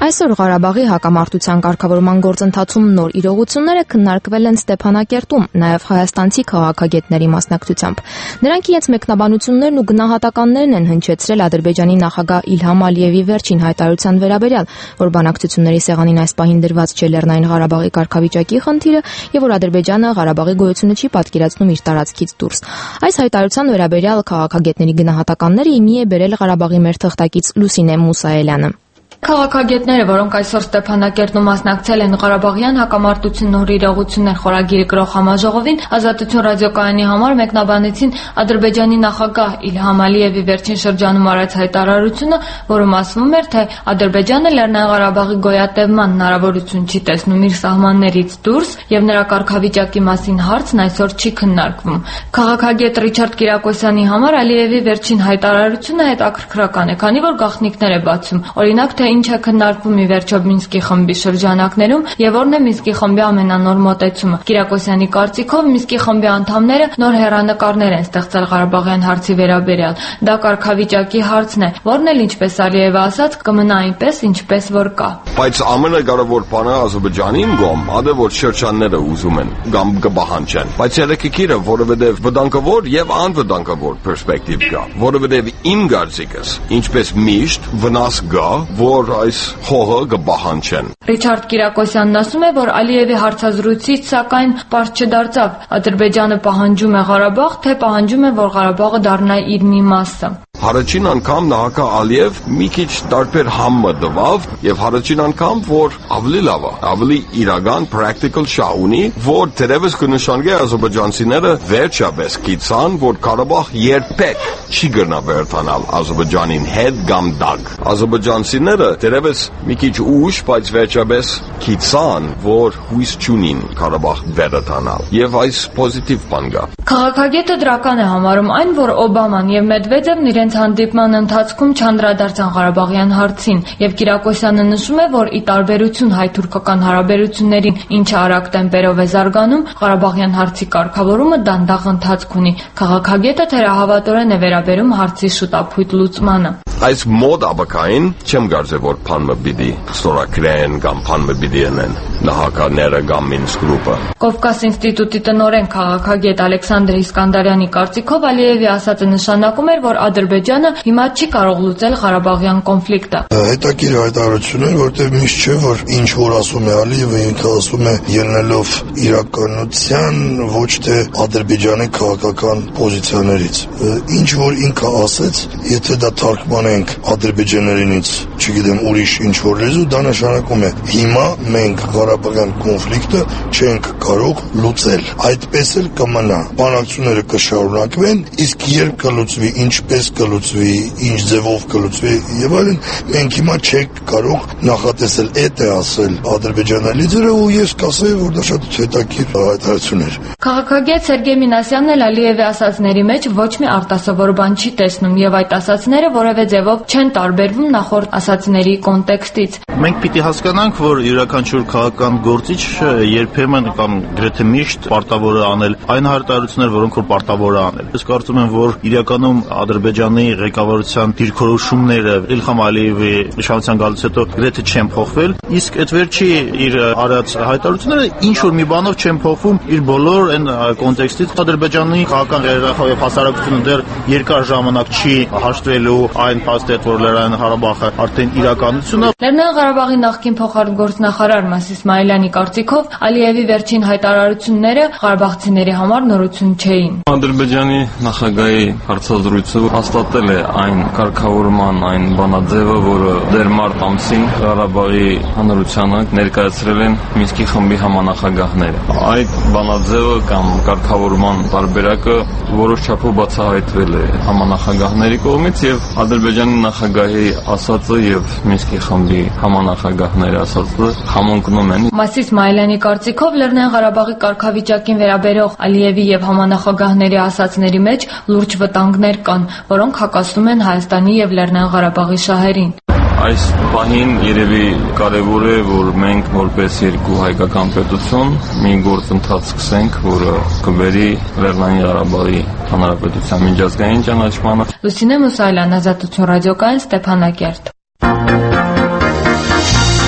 Այսօր Ղարաբաղի հակամարտության կարգավորման գործընթացում նոր իրողությունները քննարկվել են Ստեփանակերտում, նաև հայաստանցի քաղաքագետների մասնակցությամբ։ Նրանք իրենց մեկնաբանություններն ու գնահատականներն են հնչեցրել Ադրբեջանի նախագահ Իլհամ Ալիևի վերջին հայտարարության վերաբերյալ, որ բանակցությունների սեղանին այս պահին դրված չէ Լեռնային Ղարաբաղի կարգավիճակի խնդիրը եւ որ Ադրբեջանը Ղարաբաղի գոյությունը չի պատկերացնում իր տարածքից դուրս։ Այս հայտարարության վերաբերյալ քաղաքագետների գնահատականները իմի է բերել Ղարաբաղի մեր թղթակից Լուսինե Մուսայելյանը։ Քաղաքագետները, որոնք այսօր Ստեփանակերտում մասնակցել են Ղարաբաղյան հակամարտությունն ու իրողություններ խորագիրը գրող համաժողովին, Ազատություն ռադիոկայանի համար մեկնաբանեցին Ադրբեջանի նախագահ Իլհամ Ալիևի վերջին շրջանում արած հայտարարությունը, որում ասվում էր, թե Ադրբեջանը Լեռնային Ղարաբաղի գոյատևման հնարավորություն չի տեսնում իր սահմաններից դուրս եւ նրա կարգավիճակի մասին հարցն այսօր չի քննարկվում։ Քաղաքագետ Ռիչարդ Կիրակոսյանի համար Ալիևի վերջին հայտարարությունը հետաքրքրական է, քանի որ գաղտնիքներ է բացում, օրինակ թե ինչ է քննարկվում ի վերջո Մինսկի խմբի շրջանակներում եւ որն է Մինսկի խմբի ամենանոր մոտեցումը։ Կիրակոսյանի կարծիքով Մինսկի խմբի անդամները նոր հեռանկարներ են ստեղծել Ղարաբաղյան հարցի վերաբերյալ։ Դա կարգավիճակի հարցն է, որն էլ ինչպես Ալիևը ասաց, կմնա այնպես, ինչպես որ կա։ Բայց ամենակարևոր բանը Ադրբեջանին գոմ, ադե որ շրջանները ուզում են կամ կբահանջեն։ Բայց երեքիկիրը, որովհետեւ վտանգավոր եւ անվտանգավոր պերսպեկտիվ կա, որովհետեւ իմ կարծիքս, ինչպես միշտ վնաս կա, որ այս հողը կբահանջեն։ Ռիչարդ Կիրակոսյանն ասում է, որ Ալիևի հարցազրույցից սակայն պարզ չդարձավ Ադրբեջանը պահանջում է Ղարաբաղ, թե պահանջում է, որ Ղարաբաղը դառնա իր մի մասը։ Հարաճին անգամ նախագահ Ալիև մի քիչ տարբեր համը տվավ եւ հարաճին անգամ որ ավելի լավ է, ավելի իրական practical շահ ունի, որ դերևս կնշանակի ազերբայջանցիները վերջապես գիտան, որ Ղարաբաղ երբեք չի գնա վերթանալ Ադրբեջանին հետ կամ դակ։ Ազերբայջանցիները դերևս մի քիչ ուշ, բայց վերջապես գիտան, որ հույս չունին Ղարաբաղ վերթանալ եւ այս պոզիտիվ բան կա։ Քաղաքագետը դրական է համարում այն, որ Օբաման եւ Մեդվեդևն իրենց հանդիպման ընթացքում չանդրադարձան Ղարաբաղյան հարցին եւ Կիրակոսյանը նշում է, որ ի տարբերություն հայ-թուրքական հարաբերություններին, ինչը արագ տեմպերով է զարգանում, Ղարաբաղյան հարցի կարգավորումը դանդաղ ընթացք ունի։ Քաղաքագետը թերահավատորեն է վերաբերում հարցի շուտափույթ լուծմանը։ Այս մոդ ապակային չեմ կարծել, որ փանը պիտի ստորագրեն կամ փանը պիտի անեն նախագահները կամ Մինսկ գրուպը։ Կովկաս ինստիտուտի տնօրեն քաղաքագետ Ալեքսանդր Իսկանդարյանի կարծիքով Ալիևի ասածը նշանակում էր, որ Ադրբեջանը հիմա չի կարող լուծել Ղարաբաղյան կոնֆլիկտը։ Հետաքրքիր հայտարարություն է, որտեղ միշտ չէ, որ ինչ որ ասում է Ալիևը, ինքը ասում է ելնելով իրականության, ոչ թե Ադրբեջանի քաղաքական պոզիցիաներից։ Ինչ որ ինքը ասեց, եթե դա թարգմանենք ադրբեջաներինից, չգիտեմ, ուրիշ ինչ որ լեզու, դա նշանակում է հիմա մենք Ղարաբաղյան կոնֆլիկտը չենք կարող լուծել։ Այդպես էլ կմնա։ Բանակցությունները կշարունակվեն, իսկ երբ կլուծվի, ինչպես կլուծվի, ինչ ձևով կլուծվի եւ այլն, մենք հիմա չենք կարող նախատեսել։ Էդ է ասել Ադրբեջանի լիդերը ու ես կասեի, որ դա շատ հետաքրքիր հայտարարություն էր։ Քաղաքագետ Սերգեյ Մինասյանն էլ Ալիևի ասածների մեջ ոչ մի արտասովոր բան չի տեսնում եւ այդ ասածները որևէ ձևով չեն տարբերվում նախորդ ասածների կոնտեքստից։ Մենք պիտի հասկանանք, որ յուրաքանչյուր քաղաքական գործիչ երբեմն կամ գրեթե միշտ պարտավոր է անել այն հայտարարություններ, որոնք որ պարտավոր է անել։ Ես կարծում եմ, որ իրականում Ադրբեջանի ղեկավարության դիրքորոշումները Իլհամ Ալիևի իշխանության գալուց հետո գրեթե չեն փոխվել, իսկ այդ վերջի իր արած հայտարարությունները ինչ որ մի բանով չեն փոխվում իր բոլոր այն կոնտեքստից։ Ադրբեջանի քաղաքական երախով եւ հասարակությունը դեռ երկար ժամանակ չի հաշտվելու այն փաստը, որ Լեռնային Ղարաբաղը արդեն իրականություն է։ Լեռնային Ղարաբաղի նախկին փոխարտգործնախարար Մաս Իսմայելյանի կարծիքով Ալիևի վերջին հայտարարությունները ղարաբաղցիների համար նորություն չէին։ Ադրբեջանի նախագահի հարցազրույցը հաստատել է այն կարգավորման, այն բանաձևը, որը դեռ մարտ ամսին Ղարաբաղի հանրությանը ներկայացրել են Մինսկի խմբի համանախագահները։ Այդ բանաձևը կամ կարգավորման տարբերակը որոշ չափով բացահայտվել է համանախագահների կողմից եւ Ադրբեջանի նախագահի ասածը եւ Մինսկի խմբի համանախագահների ասածը համընկնում են։ Մաս Իսմայելյանի կարծիքով Լեռնային Ղարաբաղի կարգավիճակին վերաբերող Ալիևի եւ համանախագահների ասածների մեջ լուրջ վտանգներ կան, որոնք հակասում են Հայաստանի եւ Լեռնային Ղարաբաղի շահերին։ Այս պահին երևի կարևոր է, որ մենք որպես երկու հայկական պետություն մի գործընթաց սկսենք, որը կբերի Լեռնային Ղարաբաղի Հանրապետության միջազգային ճանաչմանը։ Լուսինե Մուսայելյան, Ազատություն ռադիոկայան, Ստեփանակերտ։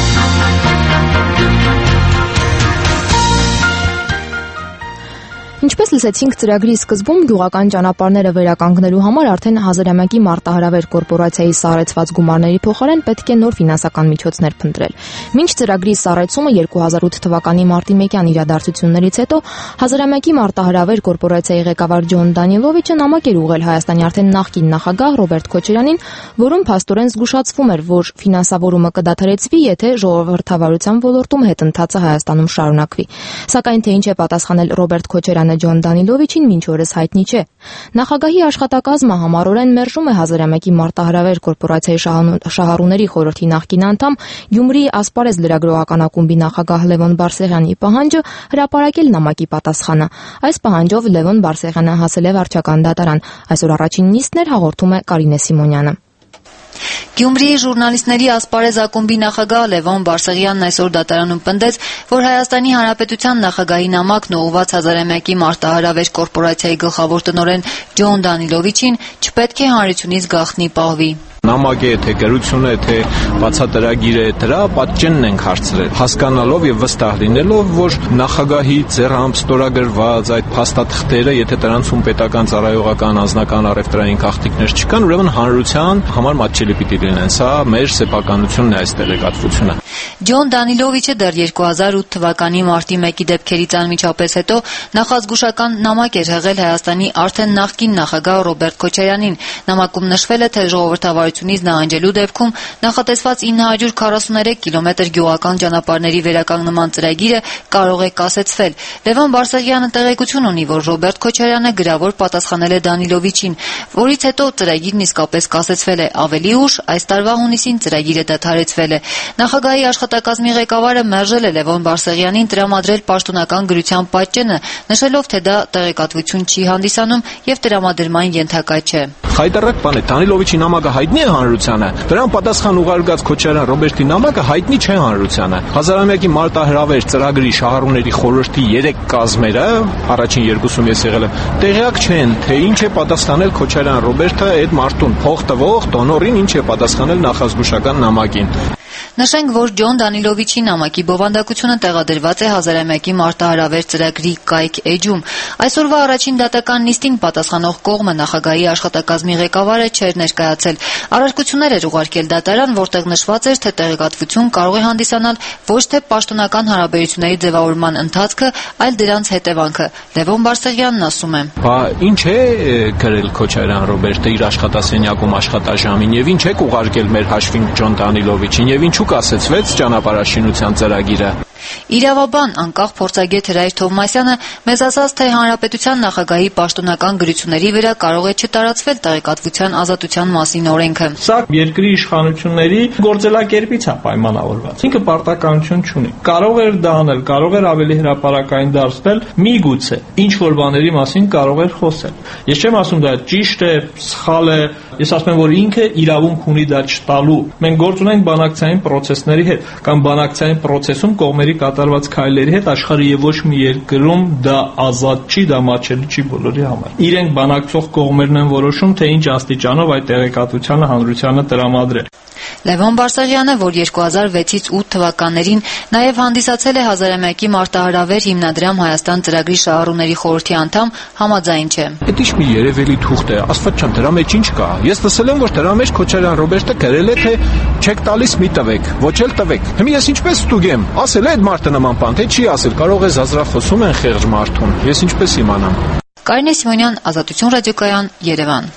Ինչպես լսեցինք ծրագրի սկզբում, գյուղական ճանապարհները վերականգնելու համար արդեն Հազարամյակի մարտահրավեր կորպորացիայի սառեցված գումարների փոխարեն պետք է նոր ֆինանսական միջոցներ փնտրել։ Մինչ ծրագրի սառեցումը 2008 թվականի մարտի 1-յան իրադարձություններից հետո Հազարամյակի մարտահրավեր կորպորացիայի ղեկավար Ջոն Դանիլովիչը նամակ էր ուղղել Հայաստանի արդեն նախկին նախագահ Ռոբերտ Քոչարյանին, որում փաստորեն զգուշացվում էր, որ ֆինանսավորումը կդադարեցվի, եթե ժողովրդավարության ոլորտում հետընթացը Հայաստանում շարունակվի։ Սակայն թե ինչ է պատասխանել Ռոբերտ Քոչարյանը Ջոն Դանիլովիչին, մինչ օրս հայտնի չէ։ Նախագահի աշխատակազմը համառորեն մերժում է Հազարամյակի մարտահրավեր կորպորացիայի շահառուների խորհրդի նախկին անդամ Գյումրիի Ասպարեզ լրագրողական ակումբի նախագահ Լևոն Բարսեղյանի պահանջը հրապարակել նամակի պատասխանը։ Այս պահանջով Լևոն Բարսեղյանը հասել է վարչական դատարան։ Այսօր առաջին նիստն էր, հաղորդում է Կարինե Սիմոնյանը։ Գյումրիի ժուրնալիստների ասպարեզ ակումբի նախագահ Լևոն Բարսեղյանն այսօր դատարանում պնդեց, որ Հայաստանի Հանրապետության նախագահի նամակն ուղղված Հազարամյակի մարտահրավեր կորպորացիայի գլխավոր տնօրեն Ջոն Դանիլովիչին չպետք է հանրությունից գաղտնի պահվի։ Նամակ է, թե գրություն է, թե բացատրագիր է, դրա պատճենն ենք հարցրել, հասկանալով եւ վստահ լինելով, որ նախագահի ձեռամբ ստորագրված այդ փաստաթղթերը, եթե դրանցում պետական ծառայողական անձնական առևտրային գաղտնիքներ չկան, ուրեմն հանրության համար մատչելի պիտի լինեն։ Սա մեր սեփականությունն է, այս տեղեկատվությունը։ Ջոն Դանիլովիչը դեռ 2008 թվականի մարտի 1-ի դեպքերից անմիջապես հետո նախազգուշական նամակ էր հղել Հայաստանի արդեն նախկին նախագահ Ռոբերտ Քոչարյանին։ Նամակում նշվել է, թե ժողովրդավարությունից նահանջելու դեպքում նախատեսված 943 կիլոմետր գյուղական ճանապարհների վերականգնման ծրագիրը կարող է կասեցվել։ Լևոն Բարսեղյանը տեղեկություն ունի, որ Ռոբերտ Քոչարյանը գրավոր պատասխանել է Դանիլովիչին, որից հետո ծրագիրն իսկապես կասեցվել է։ Ավելի ուշ այս տարվա հունիսին ծրագիրը դադարեցվել է։ Նախագահի աշխատակազմի ղեկավարը մերժել է Լևոն Բարսեղյանին տրամադրել պաշտոնական գրության պատճենը, նշելով, թե դա տեղեկատվություն չի հանդիսանում եւ տրամադրման ենթակա չէ։ Խայտարակ բան է, Դանիլովիչի նամակը հայտնի է հանրությանը, դրան պատասխան ուղարկած Քոչարյան Ռոբերտի նամակը հայտնի չէ հանրությանը։ Հազարամյակի մարտահրավեր ծրագրի շահառուների խորհրդի 3 կազմերը, առաջին երկուսում ես եղել եմ, տեղյակ չեն, թե ինչ է պատասխանել Քոչարյան Ռոբերտը այդ մարտուն, փող տվող դոնորին ինչ է պատասխանել նախազգուշական նամակին։ Նշենք, որ Ջոն Դանիլովիչի նամակի բովանդակությունը տեղադրված է Հազարամյակի մարտահրավեր ծրագրի կայք էջում։ Այսօրվա առաջին դատական նիստին պատասխանող կողմը նախագահի աշխատակազմի ղեկավարը չէր ներկայացել։ Առարկություններ էր ուղարկել դատարան, որտեղ նշված էր, թե տեղեկատվություն կարող է հանդիսանալ ոչ թե պաշտոնական հարաբերությունների ձևավորման ընթացքը, այլ դրանց հետևանքը։ Լևոն Բարսեղյանն ասում է. Բա ինչ է գրել Քոչարյան Ռոբերտը իր աշխատասենյակում աշխատաժամին եւ ինչ է ուղարկել մեր հաշվին Ջոն Դանիլովիչին եւ ինչու կասեցվեց ճանապարհաշինության ծրագիրը։ Իրավաբան անկախ փորձագետ Հրայր Թովմասյանը մեզ ասաց, թե հանրապետության նախագահի պաշտոնական գրությունների վրա կարող է չտարածվել տեղեկատվության ազատության մասին օրենքը։ Սա երկրի իշխանությունների գործելակերպից է պայմանավորված։ Ինքը պարտականություն չունի։ Կարող էր դա անել, կարող էր ավելի հրապարակային դարձնել, միգուցե ինչ որ բաների մասին կարող էր խոսել։ Ես չեմ ասում դա ճիշտ է, սխալ է, ես ասում եմ, որ ինքը իրավունք ունի դա չտալու։ Մենք գործ ունենք բանակցային process-ների հետ, կամ բանակցային process-ում կողմերի կատարված քայլերի հետ աշխարհի եւ ոչ մի երկրում դա ազատ չի, դա մատչելի չի բոլորի համար։ Իրենք բանակցող կողմերն են որոշում, թե ինչ աստիճանով այդ տեղեկատվությանը հանրությանը տրամադրել։ Լևոն Բարսեղյանը, որ 2006-ից 8 թվականներին նաև հանդիսացել է Հազարամյակի մարտահրավեր հիմնադրամ Հայաստան ծրագրի շահառուների խորհրդի անդամ, համաձայն չէ։ Այդ ինչ մի երևելի թուղթ է, աստված չեմ, դրա մեջ ինչ կա։ Ես լսել եմ, որ դրա մեջ Քոչարյան Ռոբերտը գրել է, թե չեք տալիս մի տվեք, ոչ էլ տվեք։ Հիմա ես ինչպես ստուգեմ, ասել է այդ մարդը նման բան, թե չի ասել, կարող է զազրախոսում են խեղճ մարդուն։ Ես ինչպես իմանամ։ Կարինե Սիմոնյան, Ազատություն ռադիոկայան, Երևան։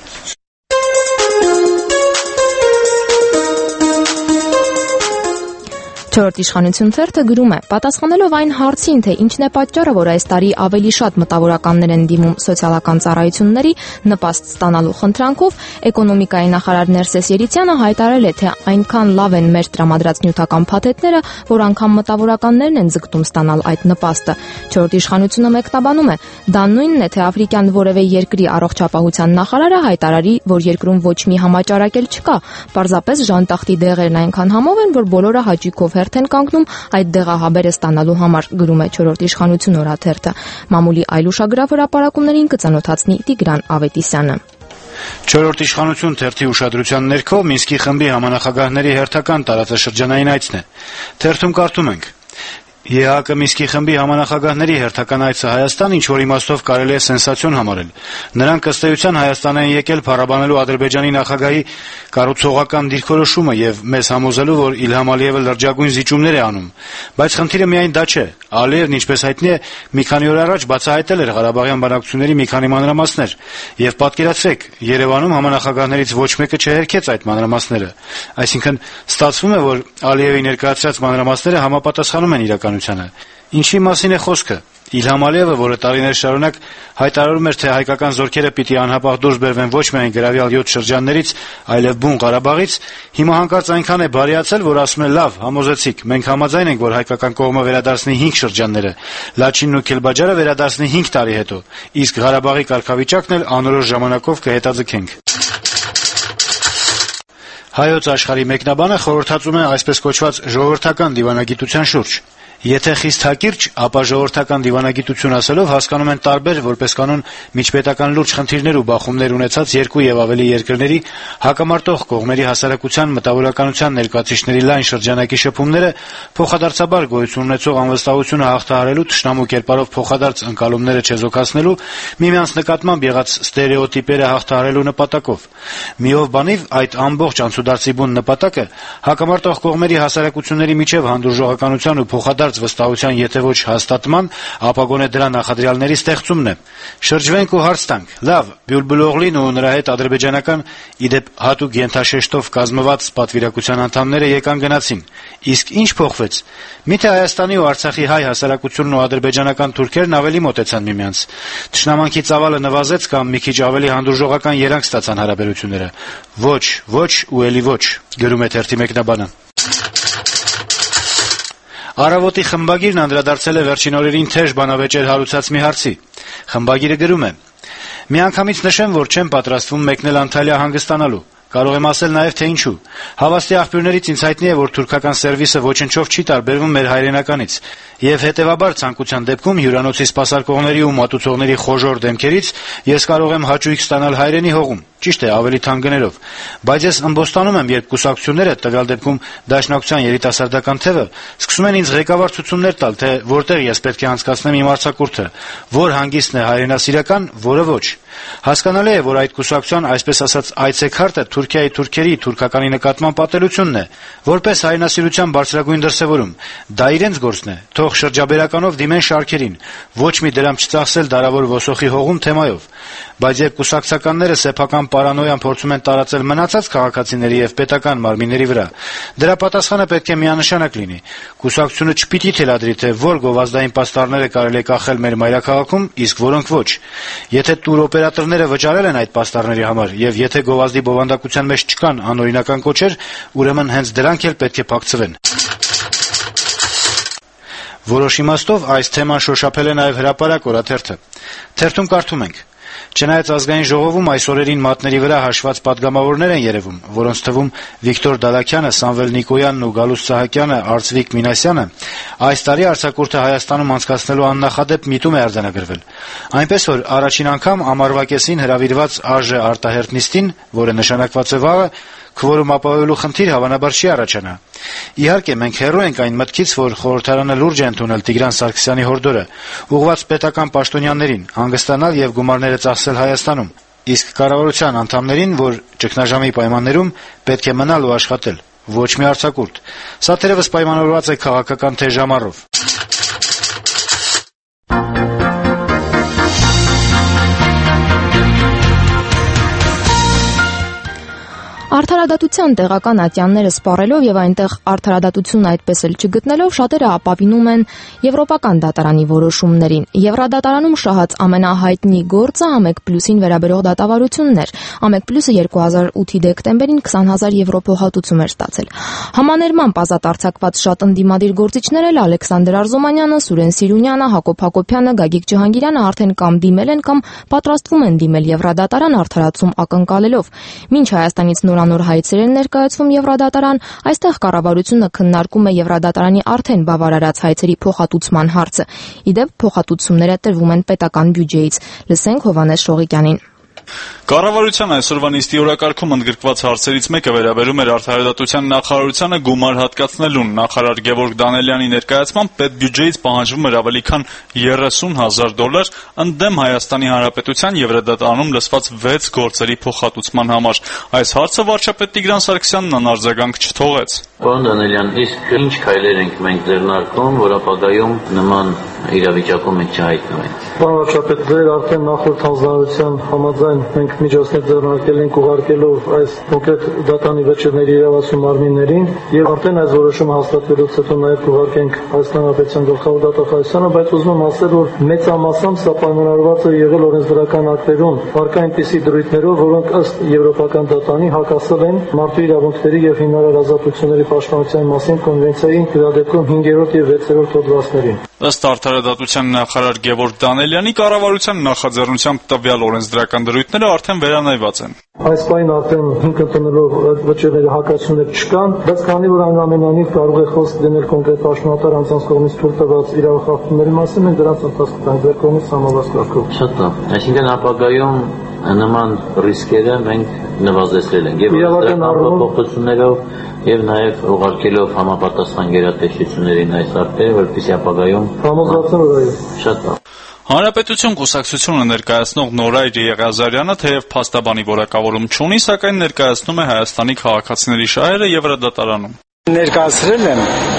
Չորրորդ իշխանություն թերթը գրում է. պատասխանելով այն հարցին, թե ինչն է պատճառը, որ այս տարի ավելի շատ մտավորականներ են դիմում սոցիալական ծառայությունների նպաստ ստանալու խնդրանքով, էկոնոմիկայի նախարար Ներսես Երիցյանը հայտարարել է, թե այնքան լավ են մեր տրամադրած նյութական փաթեթները, որ անգամ մտավորականներն են ձգտում ստանալ այդ նպաստը։ Չորրորդ իշխանությունը մեկնաբանում է. դա նույնն է, թե աֆրիկյան որևէ երկրի առողջապահության նախարարը հայտարարի, որ երկրում ոչ մի համաճարակել չկա, պարզապես ժանտախտի դեղերն այնքան համով են, որ բոլորը հաճույքով հերթ են կանգնում այդ դեղահաբերը ստանալու համար, գրում է Չորրորդ իշխանություն օրաթերթը։ Մամուլի այլ ուշագրավ հրապարակումներին կծանոթացնի Տիգրան Ավետիսյանը։ Չորրորդ իշխանություն թերթի ուշադրության ներքո Մինսկի խմբի համանախագահների հերթական տարածաշրջանային այցն է։ Թերթում կարդում ենք. ԵԱՀԿ Մինսկի խմբի համանախագահների հերթական այցը Հայաստան ինչ որ իմաստով կարելի է սենսացիոն համարել։ Նրանք ըստ էության Հայաստան են եկել փառաբանելու Ադրբեջանի նախագահի կառուցողական դիրքորոշումը եւ մեզ համոզելու, որ Իլհամ Ալիևը լրջագույն զիջումներ է անում։ Բայց խնդիրը միայն դա չէ։ Ալիևն, ինչպես հայտնի է, մի քանի օր առաջ բացահայտել էր Ղարաբաղյան բանակցությունների մի քանի մանրամասներ, եւ պատկերացրեք, Երևանում համանախագահներից ոչ մեկը չհերքեց այդ մանրամասները։ Այսինքն ստացվում է, որ Ալիևի ներկայացրած մանրամասները համապատասխանում են իրականությանը։ Ինչի մասին է խոսքը։ Իլհամ Ալիևը, որը տարիներ շարունակ հայտարարում էր, թե հայկական զորքերը պիտի անհապաղ դուրս բերվեն ոչ միայն գրավյալ 7 շրջաններից, այլև բուն Ղարաբաղից, հիմա հանկարծ այնքան է բարիացել, որ ասում է՝ լավ, համոզեցիք, մենք համաձայն ենք, որ հայկական կողմը վերադարձնի 5 շրջանները, Լաչինն ու Քելբաջարը վերադարձնի 5 տարի հետո, իսկ Ղարաբաղի կարգավիճակն էլ անորոշ ժամանակով կհետաձգենք։ Հայոց աշխարհի մեկնաբանը խորհրդածում է այսպես կոչված ժողովրդական դիվանագիտության շուրջ։ Եթե խիստ հակիրճ, ապա ժողովրդական դիվանագիտություն ասելով հասկանում են տարբեր, որպես կանոն միջպետական լուրջ խնդիրներ ու բախումներ ունեցած 2 եւ ավելի երկրների հակամարտող կողմերի հասարակության մտավորականության ներկայացուցիչների լայն շրջանակի շփումները փոխադարձաբար գոյություն ունեցող անվստահությունը հաղթահարելու, թշնամու կերպարով փոխադարձ ընկալումները չեզոքացնելու, միմյանց նկատմամբ եղած ստերեոտիպերը հաղթահարելու նպատակով։ Միով բանիվ այդ ամբողջ անցուդարձի բուն նպատակը հակամարտող կողմերի հասարակությունների միջև հանդուրժողականության ու փոխադարձ վստահության եթե ոչ հաստատման, ապա գոնե դրա նախադրյալների ստեղծումն է։ Շրջվենք ու հարց տանք. լավ, Բյուլբուլօղլին ու նրա հետ ադրբեջանական, իդեպ հատուկ ենթաշեշտով կազմված պատվիրակության անդամները եկան գնացին։ Իսկ ինչ փոխվեց։ Միթե Հայաստանի ու Արցախի հայ հասարակությունն ու ադրբեջանական թուրքերն ավելի մոտեցան միմյանց։ Թշնամանքի ծավալը նվազեց կամ մի քիչ ավելի հանդուրժողական երանգ ստացան հարաբերությունները։ Ոչ, ոչ ու էլի ոչ, գրում է թերթի մեկնաբանը։ Առավոտի խմբագիրն անդրադարձել է վերջին օրերին թեժ բանավեճեր հարուցած մի հարցի։ Խմբագիրը գրում է. «Միանգամից նշեմ, որ չեմ պատրաստվում մեկնել Անտալիա հանգստանալու։ Կարող եմ ասել նաև թե ինչու։ Հավաստի աղբյուրներից ինձ հայտնի է, որ թուրքական սերվիսը ոչնչով չի տարբերվում մեր հայրենականից, եւ հետեւաբար ցանկության դեպքում հյուրանոցի սպասարկողների ու մատուցողների խոժոր դեմքերից ես կարող եմ հաճույք ստանալ հայրենի հողում, ճիշտ է, ավելի թանկ գներով, բայց ես ըմբոստանում եմ, երբ կուսակցությունները, տվյալ դեպքում Դաշնակցության երիտասարդական թևը, սկսում են ինձ ղեկավար ցուցումներ տալ, թե որտեղ ես պետք է անցկացնեմ իմ արձակուրդը, որ հանգիստն է հայրենասիրական, որը ոչ։ Հասկանալի է, որ այդ կուսակցության այսպես ասած այցեքարտը Թուրքիայի թուրքերի թուրքականի նկատմամբ պատելությունն է, որպես հայրենասիրության բարձրագույն դրսևորում։ Դա իրենց գործն է, թող շրջաբերականով դիմեն շարքերին, ոչ մի դրամ չծախսել դարավոր ոսոխի հողում թեմայով։ Բայց երբ կուսակցականները սեփական պարանոյան փորձում են տարածել մնացած քաղաքացիների եւ պետական մարմինների վրա, դրա պատասխանը պետք է միանշանակ լինի։ Կուսակցությունը չպիտի թելադրի, թե որ գովազդային պաստառները կարելի է կախել մեր մայրաքաղաքում, իսկ որոնք ոչ։ Եթե տուրօպերատորները վճարել են այդ պաստառների համար եւ եթե գովազդի բովանդակության մեջ չկան անօրինական կոչեր, ուրեմն հենց դրանք էլ պետք է փակցվեն։ Որոշ իմաստով այս թեման շոշափել է նաեւ հրապարակ օրաթերթը։ Թերթում կարդում ենք. Չնայած ազգային ժողովում այս օրերին մատների վրա հաշված падգամավորներ են երևում, որոնց թվում Վիկտոր Դալաքյանը, Սամվել Նիկոյանն ու Գալուստ Սահակյանը, Արծվիկ Մինասյանը, այս տարի արձակուրդը Հայաստանում անցկացնելու աննախադեպ միտում է արձանագրվել։ Այնպես որ առաջին անգամ ամառվա կեսին հրավիրված ԱԺ արտահերթ նիստին, որը նշանակված է վաղը, քվորում ապահովելու խնդիր հավանաբար չի առաջանա։ Իհարկե, մենք հեռու ենք այն մտքից, որ խորհրդարանը լուրջ է ընդունել Տիգրան Սարգսյանի հորդորը, ուղղված պետական պաշտոնյաներին, հանգստանալ եւ գումարները ծախսել Հայաստանում, իսկ կառավարության անդամներին, որ ճգնաժամի պայմաններում պետք է մնալ ու աշխատել, ոչ մի արձակուրդ։ Սա թերևս պայմանավորված է քաղաքական թեժամառով։ Արդարադատության տեղական ատյանները սպառելով եւ այնտեղ արդարադատություն այդպես էլ չգտնելով շատերը ապավինում են Եվրոպական դատարանի որոշումներին։ Եվրադատարանում շահած ամենահայտնի գործը ԱՄԵԿ+-ին վերաբերող դատավարությունն էր։ ԱՄԵԿ+-ը 2008-ի դեկտեմբերին 20000 եվրո փոխհատուցում էր ստացել։ Համաներմամբ ազատ արձակված շատ ընդդիմադիր գործիչներ էլ Ալեքսանդր Արզումանյանը, Սուրեն Սիրունյանը, Հակոբ Հակոբյանը, Գագիկ Ջհանգիրյանը արդեն կամ դիմել են կամ պատրաստվում են դիմել Եվրադատարան արդարացում ակնկալելով։ Մինչ Հայաստանից նոր հայցեր են ներկայացվում Եվրադատարան, այստեղ կառավարությունը քննարկում է Եվրադատարանի արդեն բավարարած հայցերի փոխհատուցման հարցը։ Իդեպ փոխհատուցումները տրվում են պետական բյուջեից։ Լսենք Հովհաննես Շողիկյանին։ Կառավարության այսօրվա նիստի օրակարգում ընդգրկված հարցերից մեկը վերաբերում էր Արդարադատության նախարարությանը գումար հատկացնելուն։ Նախարար Գևորգ Դանելյանի ներկայացմամբ պետբյուջեից պահանջվում էր ավելի քան $30,000 ընդդեմ Հայաստանի Հանրապետության Եվրադատարանում լսված 6 գործերի փոխհատուցման համար։ Այս հարցը վարչապետ Տիգրան Սարգսյանն անարձագանք չթողեց։ Պարոն Դանելյան, իսկ ինչ քայլեր ենք մենք ձեռնարկում, որ ապագայում նման իրավիճակում մենք չհայտնվենք։ Պարոն վարչապետ, ձեր արդեն նախորդ հանձնարարության համաձայն մենք միջոցներ ձեռնարկել ենք ուղարկելով այս կոնկրետ դատանի վճիռների իրավասու մարմիններին եւ արդեն այս որոշումը հաստատվելուց հետո նաեւ կուղարկենք Հայաստան Հանրապետության գլխավոր դատախազությանը, բայց ուզում եմ ասել, որ մեծամասամբ սա պայմանավորված է եղել օրենսդրական ակտերում վարկա այնպիսի դրույթներով, որոնք ըստ եվրոպական դատանի հակասել են մարդու իրավունքների եւ հիմնարար ազատությունների պաշտպանության մասին կոնվենցիայի դեպքում 5-րդ եւ 6-րդ հոդվածներին։ Ըստ Արդարադատության նախարար Գևորգ Դանելյանի, կառավարության նախաձեռնությամբ տվյալ օրենսդրական դրույթները արդեն վերանայված են։ Այս պայն արդեն հիմք ընդունելով վճիռների հակասություններ չկան, բայց քանի որ այնուամենայնիվ կարող է խոսք դնել կոնկրետ պաշտոնատար անձանց կողմից թույլ տված իրավախախտումների մասին, մենք դրանց ընթացք տանք ձեր կողմից համավարակ կարգով։ Շատ լավ։ Այսինքն ապագայում նման ռիսկերը մենք նվազեցրել ենք եւ փոփոխություններով եւ նաեւ ուղարկելով համապատասխան գերատեսչություններին այս արտերը, որպեսզի ապագայում համոզվածություն ունենա։ Շատ լավ։ Հանրապետություն կուսակցությունը ներկայացնող Նորայր Եղիազարյանը թեև փաստաբանի որակավորում չունի, սակայն ներկայացնում է Հայաստանի քաղաքացիների շահերը Եվրադատարանում։ Ներկայացրել եմ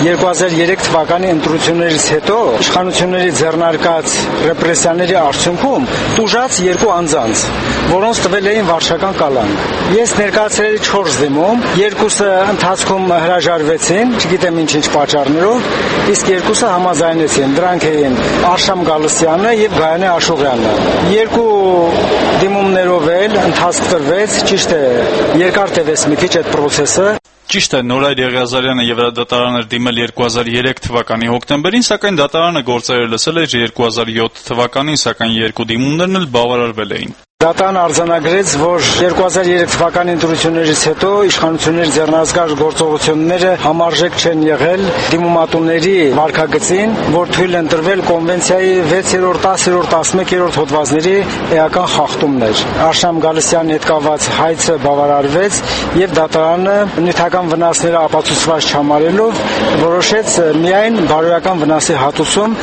2003 թվականի ընտրություններից հետո իշխանությունների ձեռնարկած ռեպրեսիաների արդյունքում տուժած երկու անձանց, որոնց տվել էին վարչական կալանք։ Ես ներկայացրել 4 դիմում, երկուսը ընթացքում հրաժարվեցին, չգիտեմ ինչ պատճառներով, իսկ երկուսը համաձայնեցին։ Դրանք էին Արշամ Գալստյանը եւ Գայանե Աշուղյանը։ Երկու դիմումներով էլ ընթացք տրվեց, ճիշտ է, երկար տևեց մի քիչ այդ process-ը։ Ճիշտ է, Նորայր Եղիազարյանը Եվրադատարան էր դիմել 2003 թվականի հոկտեմբերին, սակայն դատարանը գործերը լսել էր 2007 թվականին, սակայն երկու դիմումներն էլ բավարարվել էին։ Դատարանը արձանագրեց, որ 2003 թվականի ընտրություններից հետո իշխանությունների ձեռնարկած գործողությունները համարժեք չեն եղել դիմումատուների վարքագծին, որ թույլ են տրվել կոնվենցիայի 6-րդ, 10-րդ, 11-րդ հոդվածների էական խախտումներ։ Արշամ Գալստյանի հետ կապված հայցը բավարարվեց եւ դատարանը նյութական վնասները ապացուցված չհամարելով որոշեց միայն բարոյական վնասի հատուցում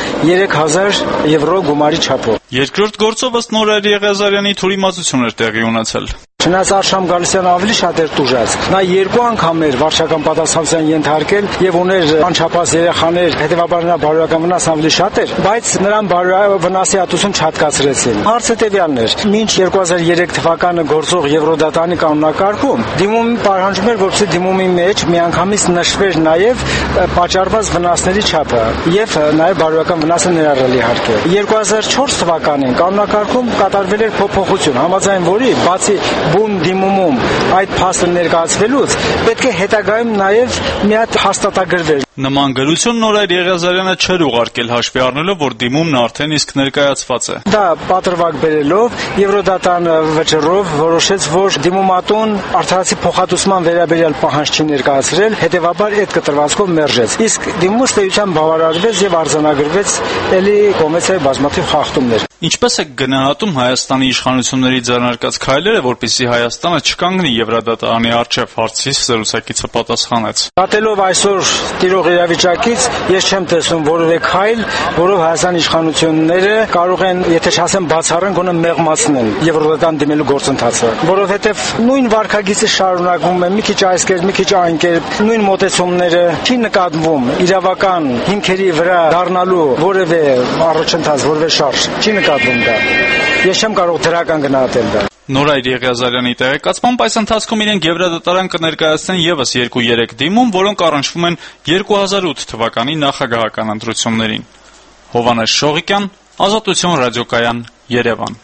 3000 գումարի չափով։ Երկրորդ գործով ըստ Նորայր Եղիազարյանի թյուրիմացություն էր տեղի ունեցել։ Չնայած Արշամ Գալստյանը ավելի շատ էր տուժած, նա 2 անգամ էր վարչական պատասխանատվության ենթարկել եւ ուներ անչափահաս երեխաներ, հետեւաբար նա բարոյական վնաս ավելի շատ էր, բայց նրան բարոյական վնասի հատուցում չհատկացրեցին։ Հարցը տևյալն էր. մինչ 2003 թվականը գործող Եվրոդատանի կանոնակարգում դիմումի պահանջում էր, որպեսզի դիմումի մեջ միանգամից նշվեր նաեւ պատճառված վնասների չափը եւ նաեւ բարոյական վնասը ներառել իհարկե։ 2004 թվականին կանոնակարգում կատարվել էր փոփոխություն, համաձայն որի բացի բուն դիմումում այդ փաստը ներկայացվելուց պետք է հետագայում նաև մի հատ հաստատագրվեր։ Նման գրություն Նորայր Եղիազարյանը չէր ուղարկել հաշվի առնելով, որ դիմումն արդեն իսկ ներկայացված է։ Դա պատրվակ բերելով Եվրոդատանը վճռով որոշեց, որ դիմումատուն արդարացի փոխհատուցման վերաբերյալ պահանջ չի ներկայացրել, հետևաբար այդ կտրվածքով մերժեց։ Իսկ դիմումը ստեյության բավարարվեց եւ արձանագրվեց ելի կոնվենցիայի բազմաթիվ խախտումներ։ Ինչպես է գնահատում Հայաստանի իշխանությունների ձեռնարկած քայլերը, որպեսզի Հայաստանը չկանգնի Եվրադատարանի առջև, հարցիս զրուցակիցը պատասխանեց։ Դատելով այսօր տիրող իրավիճակից ես չեմ տեսնում որևէ քայլ, որով Հայաստանի իշխանությունները կարող են, եթե չասեմ բացառեն, գոնե մեղմացնել Եվրոդատան դիմելու գործընթացը, որովհետև նույն վարքագիծը շարունակվում է, մի քիչ այս կերպ, մի քիչ այն կերպ, նույն մոտեցումները չի նկատվում իրավական հիմքերի վրա դառնալու որևէ առաջընթաց, որևէ շարժ չի նկատվում դա։ Ես չեմ կարող դրական գնահատել դա։ Նորայր Եղիազարյանի տեղեկացմամբ այս ընթացքում իրենք Եվրադատարան կներկայացնեն եւս 2-3 դիմում, որոնք առնչվում են 2008 թվականի նախագահական ընտրություններին։ Հովհաննես Շողիկյան, Ազատություն ռադիոկայան, Երևան։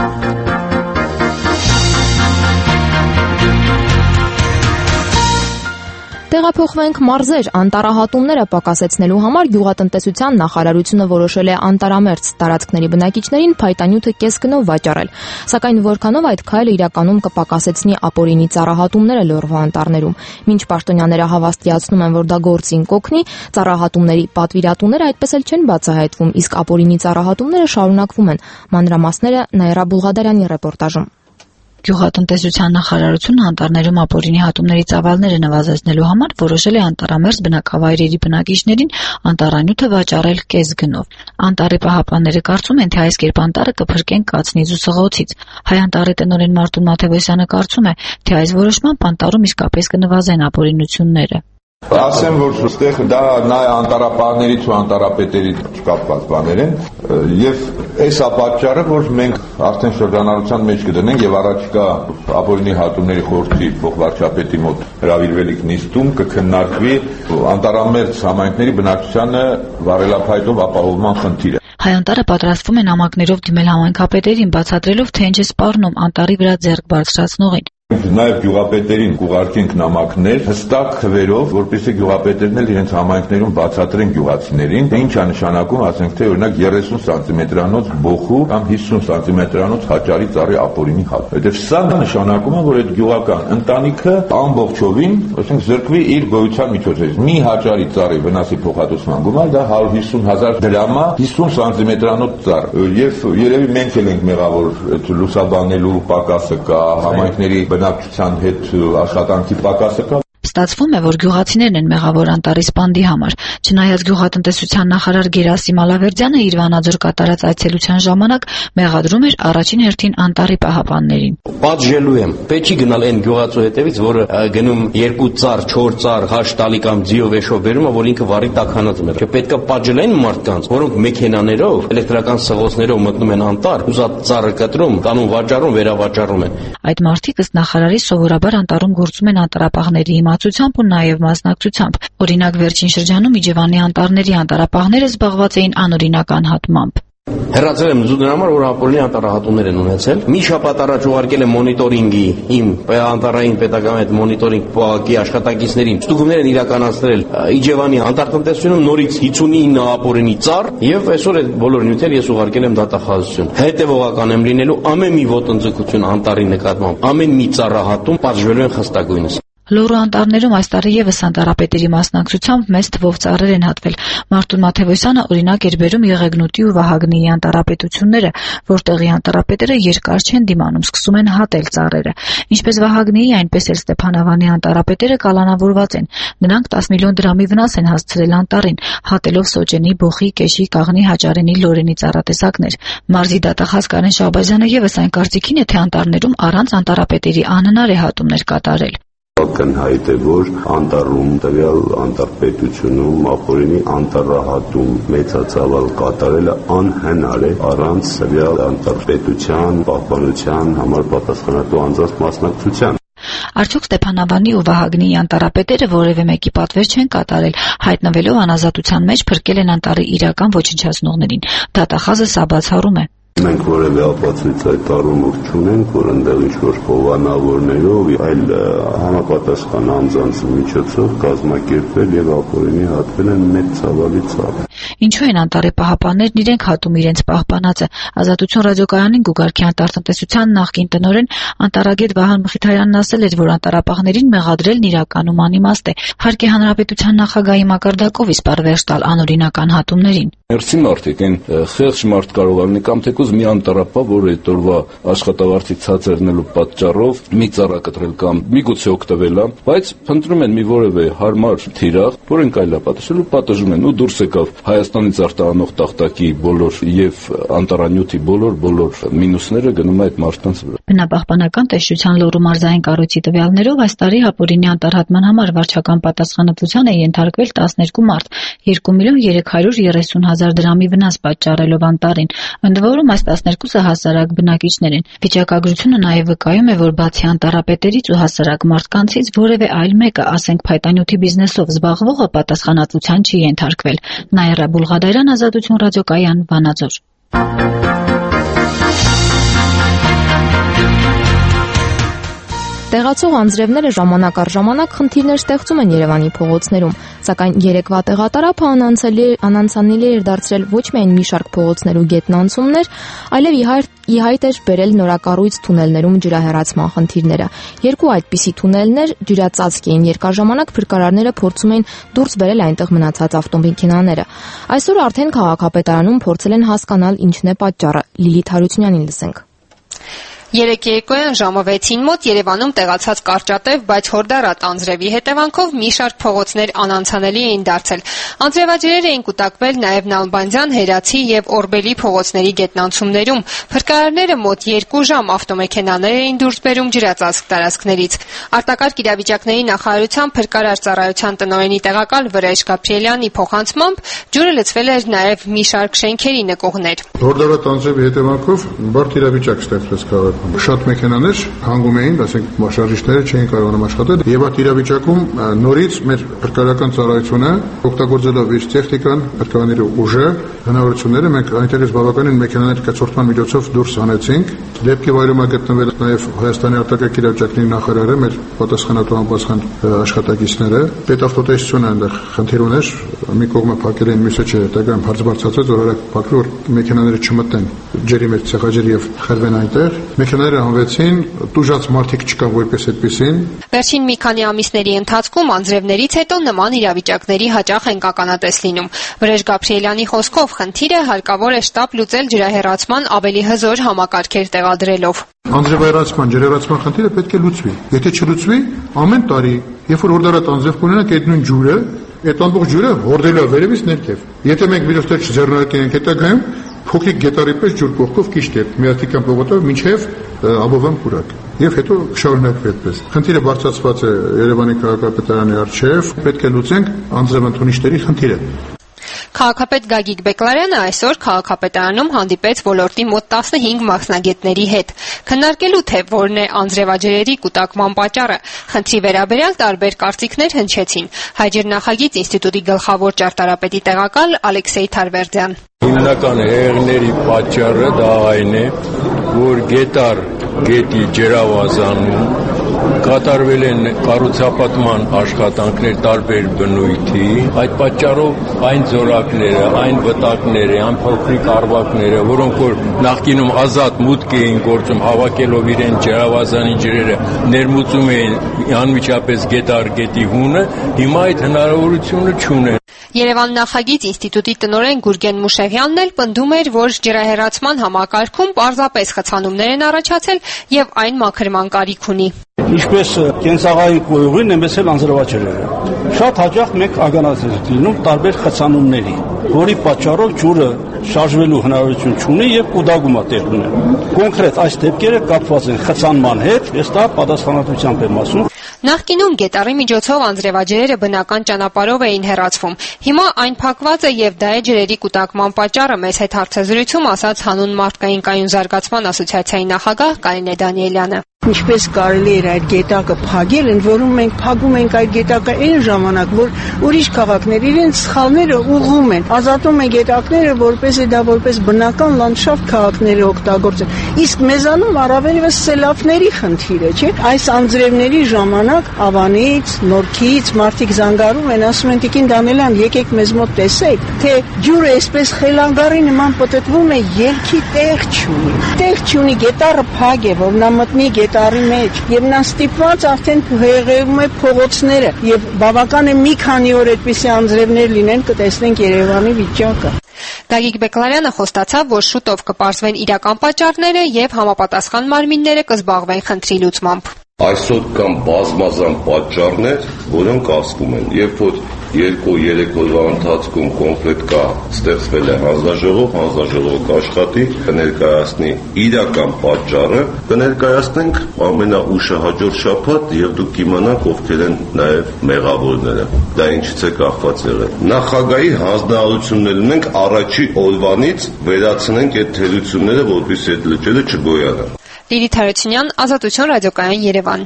Տեղափոխվենք մարզեր, անտառահատումները պակասեցնելու համար գյուղատնտեսության նախարարությունը որոշել է անտառամերձ տարածքների բնակիչներին փայտանյութը կես գնով վաճառել, սակայն որքանով այդ քայլը իրականում կպակասեցնի ապօրինի ծառահատումները լոռվա անտառներում։ Մինչ պաշտոնյաները հավաստիացնում են, որ դա գործին կօգնի, ծառահատումների պատվիրատուները այդպես էլ չեն բացահայտվում, իսկ ապօրինի ծառահատումները շարունակվում են։ Մանրամասները Նաիրա Բուլղադարյանի ռեպորտաժում։ Գյուղատնտեսության նախարարությունը անտառներում ապօրինի հատումների ծավալները նվազեցնելու համար որոշել է անտառամերձ բնակավայրերի բնակիչներին անտառանյութը վաճառել կես գնով։ Անտառի պահապանները կարծում են, թե այս կերպ անտառը կփրկեն կացնից ու սղոցից։ Հայ անտառի տնօրեն Մարտուն Մաթևոսյանը կարծում է, թե այս որոշմամբ անտառում իսկապես կնվազեն ապօրինությունները։ Ասեմ, որ այստեղ դա նա անտառապահներից ու անտառապետերից կապված բաներ են եւ այս է պատճառը, որ մենք արդեն շրջանառության մեջ կդնենք եւ առաջիկա ապօրինի հատումների խորհրդի փոխվարչապետի մոտ հրավիրվելիք նիստում կքննարկվի անտառամերձ համայնքների բնակչությանը վարելափայտով ապահովման խնդիրը։ Հայ անտառը պատրաստվում է նամակներով դիմել համայնքապետերին, բացատրելով, թե ինչ է սպառնում անտառի վրա ձեռք բարձրացնողին։ Նաև գյուղապետերին կուղարկենք նամակներ հստակ քվերով, որպեսզի գյուղապետերն էլ իրենց համայնքներում բացատրեն գյուղացիներին, թե ինչ է նշանակում, ասենք թե օրինակ 30 սանտիմետրանոց բոխու կամ 50 սանտիմետրանոց հաճարի ծառի ապօրինի հատ։ Որտեվ սա նշանակում է, որ այդ գյուղական ընտանիքը ամբողջովին, ասենք զրկվի իր գոյության միջոցներից։ Մի հաճարի ծառի վնասի փոխհատուցման գումար դա 150,000 դրամ է 50 սանտիմետրանոց ծառ։ Եվ երևի մենք էլ ենք մեղավոր այդ լուսաբանելու պակասը կա, համայնքների բնակչության հետ աշխատանքի պակասը կա։ Ստացվում է, որ գյուղացիներն են մեղավոր անտառի սպանդի համար։ Չնայած գյուղատնտեսության նախարար Գերասիմ Ալավերդյանը իր Վանաձոր կատարած այցելության ժամանակ մեղադրում էր առաջին հերթին անտառի պահապաններին։ Պատժելու եմ։ Պետք չի գնալ այն գյուղացու հետևից, որը գնում 2 ծառ, 4 ծառ հաշ տալի կամ ձիով էշով բերում է, որ ինքը վառի տաքանած մեռ։ Պետք է պատժել այն մարդկանց, որոնք մեքենաներով, էլեկտրական սղոցներով մտնում են անտառ, ուզած ծառը կտրում, տանում վաճառում, վերավաճառում են։ Այդ մարդիկ ըստ նախարարի սովորաբար անտառում գործում են անտառապահների իմացությամբ ու նաև մասնակցությամբ։ Օրինակ վերջին շրջանում Իջևանի անտառների անտառապահները զբաղված էին անօրինական հատմամբ։ Հեռացել եմ զուտ համար, որ ապօրինի անտառահատումներ են ունեցել։ Մի շաբաթ առաջ ուղարկել եմ մոնիտորինգի իմ անտառային պետական այդ մոնիտորինգ պողակի աշխատակիցներին։ Ստուգումներ են իրականացրել Իջևանի անտառտնտեսությունում նորից 59 ապօրինի ծառ եւ այսօր այդ բոլոր նյութերը ես ուղարկել եմ դատախազություն։ Հետևողական եմ լինելու ամեն մի ոտնձգություն անտառի նկատմամբ, ամեն մի ծառահատում պատժվելու են խստագույնս։ Լոռու անտառներում այս տարի եւս անտառապետերի մասնակցությամբ մեծ թվով ծառեր են հատվել։ Մարտուն Մաթևոսյանը օրինակ էր բերում Եղեգնուտի ու Վահագնիի անտառապետությունները, որտեղի անտառապետերը երկար չեն դիմանում, սկսում են հատել ծառերը։ Ինչպես Վահագնիի, այնպես էլ Ստեփանավանի անտառապետերը կալանավորված են։ Նրանք 10 միլիոն դրամի վնաս են հասցրել անտառին, հատելով սոճենի, բոխի, կեշի, կաղնի, հաճարենի, լորենի ծառատեսակներ։ Մարզի դատախազ Կարեն Շահբազյանը եւս այն կարծիքին է, թե անտառներում առանց անտառապետերի անհնար է հատումներ կատարել։ Ակնհայտ է, որ անտառում տվյալ անտառպետությունում ապօրինի անտառահատում մեծածավալ կատարելը անհնար է առանց տվյալ անտառպետության պահպանության համար պատասխանատու անձանց մասնակցության։ Արդյոք Ստեփանավանի ու Վահագնիի անտառապետերը որևէ մեկի պատվեր չեն կատարել, հայտնվելով անազատության մեջ փրկել են անտառի իրական ոչնչացնողներին։ Դատախազը սա բացառում է։ Մենք որևէ ապացույց այդ առումով չունենք, որ այնտեղ ինչ-որ հովանավորներով, այլ համապատասխան անձանց միջոցով կազմակերպվել եւ ապօրինի հատվել են մեծ ցավալի ծառ։ Ինչու են անտառի պահապաններն իրենք հատում իրենց պահպանածը։ Ազատություն ռադիոկայանին Գուգարքի անտառտնտեսության նախկին տնօրեն անտառագետ Վահան Մխիթարյանն ասել էր, որ անտառապահներին մեղադրելն իրականում անիմաստ է։ Հարկ է հանրապետության նախագահի մակարդակով իսպառ վերջ տալ անօրինական հատումներին։ Մերսի մարդիկ են խեղճ մարդ կարող լինի կամ թեկուզ մի անտառապահ, որ այդ օրվա աշխատավարձի ցածրնելու պատճառով մի ծառա կտրել կամ միգուցե օգտվել է, բայց փնտրում են մի որևէ հարմար թիրախ, որին կարելի է պատժել ու պատժում են ու դուրս եկավ Հայաստանից արտահանող տախտակի բոլոր եւ անտառանյութի բոլոր մինուսները գնում է այդ մարդկանց վրա։ Բնապահպանական տեսչության Լոռու մարզային կառույցի տվյալներով այս տարի ապօրինի անտառհատման համար վարչական պատասխանատվության է ենթարկվել 12 մարդ 2.330.000 դրամի վնաս պատճառելով անտառին, ընդ որում այս 12-ը հասարակ բնակիչներ են։ Վիճակագրությունը նաև վկայում է, որ բացի անտառապետերից ու հասարակ մարդկանցից որևէ այլ մեկը, ասենք փայտանյութի բիզնեսով զբաղվողը պատասխանատվության չի ենթարկվել։ Նաիրա Բուլղադարյան, Ազատություն ռադիոկայան, Վանաձոր։ Տեղացող անձրևները ժամանակ առ ժամանակ խնդիրներ ստեղծում են Երևանի փողոցներում, սակայն երեկվա տեղատարափը անանցանելի էր դարձրել ոչ միայն մի շարք փողոցներու գետնանցումներ, այլև ի հայտ էր բերել նորակառույց թունելներում ջրահեռացման խնդիրները։ Երկու այդպիսի թունելներ ջրածածկ էին, երկար ժամանակ փրկարարները փորձում էին դուրս բերել այնտեղ մնացած ավտոմեքենաները։ Այսօր արդեն քաղաքապետարանում փորձել են հասկանալ ինչն է պատճառը։ Լիլիթ Հարությունյանին լսենք։ Երեկոյան ժամը 6-ին մոտ Երևանում տեղացած կարճատև, բայց հորդառատ անձրևի հետևանքով մի շարք փողոցներ անանցանելի էին դարձել։ Անձրևաջրեր էին կուտակվել նաև Նալբանդյան, Հերացի եւ Օրբելի փողոցների գետնանցումներում։ Փրկարարները մոտ 2 ժամ ավտոմեքենաներ էին դուրս բերում ջրածածկ տարածքներից։ Արտակարգ իրավիճակների նախարարության փրկարար ծառայության տնօրենի տեղակալ Վրեժ Գաբրիելյանի փոխանցմամբ ջուրը լցվել էր նաև մի շարք շենքերի նկուղներ։ Հորդառատ անձրևի հետևանքով բարդ իրավիճակ ստեղծվեց քաղաքում։ Շատ մեքենաներ հանգում էին, ասենք շարժիչները չէին կարողանում աշխատել, եւ այդ իրավիճակում նորից մեր փրկարարական ծառայությունը օգտագործելով իր տեխնիկան, փրկարարների ուժը, հնարավորությունները մենք այնտեղից բավականին մեքենաներ կացորդման միջոցով դուրս հանեցինք։ Դեպքի վայրում է գտնվել նաև Հայաստանի արտակարգ իրավիճակների նախարարը, մեր պատասխանատու անպատասխան աշխատակիցները։ Պետավտոտեսությունը այնտեղ խնդիր ուներ, մի կողմը փակել են, մյուսը չէ, հետագայում հարց բարձրացած որ արագ փակվի, որ մեքենաները չմտնեն ջրի մեջ ցեղաջրի եւ խրվեն այնտեղ։ Մեքենաները հանվեցին, տուժած մարդիկ չկան որպես այդպեսին։ Վերջին մի քանի ամիսների ընթացքում անձրևներից հետո նման իրավիճակների հաճախ են ականատես լինում։ Վրեժ Գաբրիելյանի խոսքով խնդիրը հարկավոր է շտապ լուծել ջրահեռացման ավելի հզոր համակարգեր տեղադրելով։ Անձրևահեռացման, ջրահեռացման խնդիրը պետք է լուծվի։ Եթե չլուծվի, ամեն տարի, երբ որ հորդառատ անձրև կունենանք, այդ նույն ջուրը, այդ ամբողջ ջուրը հորդելու է վերևից ներքև։ Եթե մենք միջոցներ չձեռնարկենք հետագայում, փոքրիկ գետարի պես ջուր կողքով քիչ դեպ միաստիկան պողոտով մինչև Աբովյան պուրակ եւ հետո շարունակվի այդպես։ Խնդիրը բարձրացված է Երևանի քաղաքապետարանի առջեւ, պետք է լուծենք անձրևընդունիչների խնդիրը։ Քաղաքապետ Գագիկ Բեկլարյանը այսօր քաղաքապետարանում հանդիպեց ոլորտի մոտ 15 մասնագետների հետ։ Քննարկելու թե որն է անձրևաջրերի կուտակման պատճառը, խնդրի վերաբերյալ տարբեր կարծիքներ հնչեցին։ Հայջրնախագիծ ինստիտուտի գլխավոր ճարտարապետի տեղակալ Ալեքսեյ Թարվերդյան։ Հիմնական հեղեղների պատճառը դա այն է, որ գետի ջրավազանում կատարվել են կառուցապատման աշխատանքներ տարբեր բնույթի, այդ պատճառով այն ձորակները, այն վտակները, այն փոքրիկ առվակները, որոնք որ նախկինում ազատ մուտք էին գործում, հավաքելով իրեն ջրավազանի ջրերը, ներմուծում էին անմիջապես գետի հունը, հիմա այդ հնարավորությունը չունեն։ Երևան նախագիծ ինստիտուտի տնօրեն Գուրգեն Մուշեղյանն էլ պնդում էր, որ ջրահեռացման համակարգում պարզապես խցանումներ են առաջացել եւ այն մաքրման կարիք ունի։ Ինչպես կենցաղային կոյուղին, այնպես էլ անձրևաջրերը։ Շատ հաճախ մենք ականատես ենք լինում տարբեր խցանումների, որի պատճառով ջուրը շարժվելու հնարավորություն չունի եւ կուտակում է տեղ ունենում։ Կոնկրետ այս դեպքերը կապված են խցանման հետ, ես դա պատասխանատվությամբ եմ ասում։ Նախկինում գետառի միջոցով անձրևաջրերը բնական ճանապարհով էին հեռացվում։ Հիմա այն փակված է եւ դա է ջրերի կուտակման պատճառը, մեծ հետ հարցազրույցում ասաց հանուն մարդկային կայուն զարգացման ասոցիացիայի նախագահ Կարինե Դանիելյանը։ Ինչպես կարելի էր այդ գետակը փակել, ընդ որում մենք փակում ենք այդ գետակը այն ժամանակ, որ ուրիշ քաղաքներ իրենց սխալները ուղղում են, ազատում են գետակները, որպեսզի դա որպես բնական լանդշաֆտ քաղաքները օգտագործեն։ Իսկ մեզանում առավելևս սելավների խնդիր է, չէ՞։ Այս անձրևների ժամանակ Ավանից, Նորքից մարդիկ զանգարում են, ասում են Տիկին Դանիելյան, եկեք մեզ մոտ տեսեք, թե ջուրը այսպես խելանգարի նման պտտվում է, ելքի տեղ չունի։ Տեղ չունի, գետառը փակ է, որ նա մտնի տարի մեջ եւ նա ստիպված արդեն հեղեղում է փողոցները եւ բավական է մի քանի օր այդպիսի անձրևներ լինեն կտեսնենք Երևանի վիճակը։ Գագիկ Բեկլարյանը խոստացավ, որ շուտով կպարզվեն իրական պատճառները եւ համապատասխան մարմինները կզբաղվեն խնդրի լուծմամբ։ Այսօր կան բազմազան պատճառներ, որոնք ասվում են, երբ որ 2-3 օրվա ընթացքում կոնկրետ կա ստեղծվել է հանձնաժողովը կաշխատի, կներկայացնի իրական պատճառը, կներկայացնենք ամենաուշահաջորդ շաբաթ եւ դուք կիմանաք ովքեր են նաեւ մեղավորները։ Դա ինչից է կախված եղել։ Նախագահի հանձնարարություններ ունենք առաջի օրվանից վերացնենք այդ թերությունները, որպեսզի այդ լճերը չգոյանան։ Լիլիթ Հարությունյան, Ազատություն, ռադիոկայան Երևան։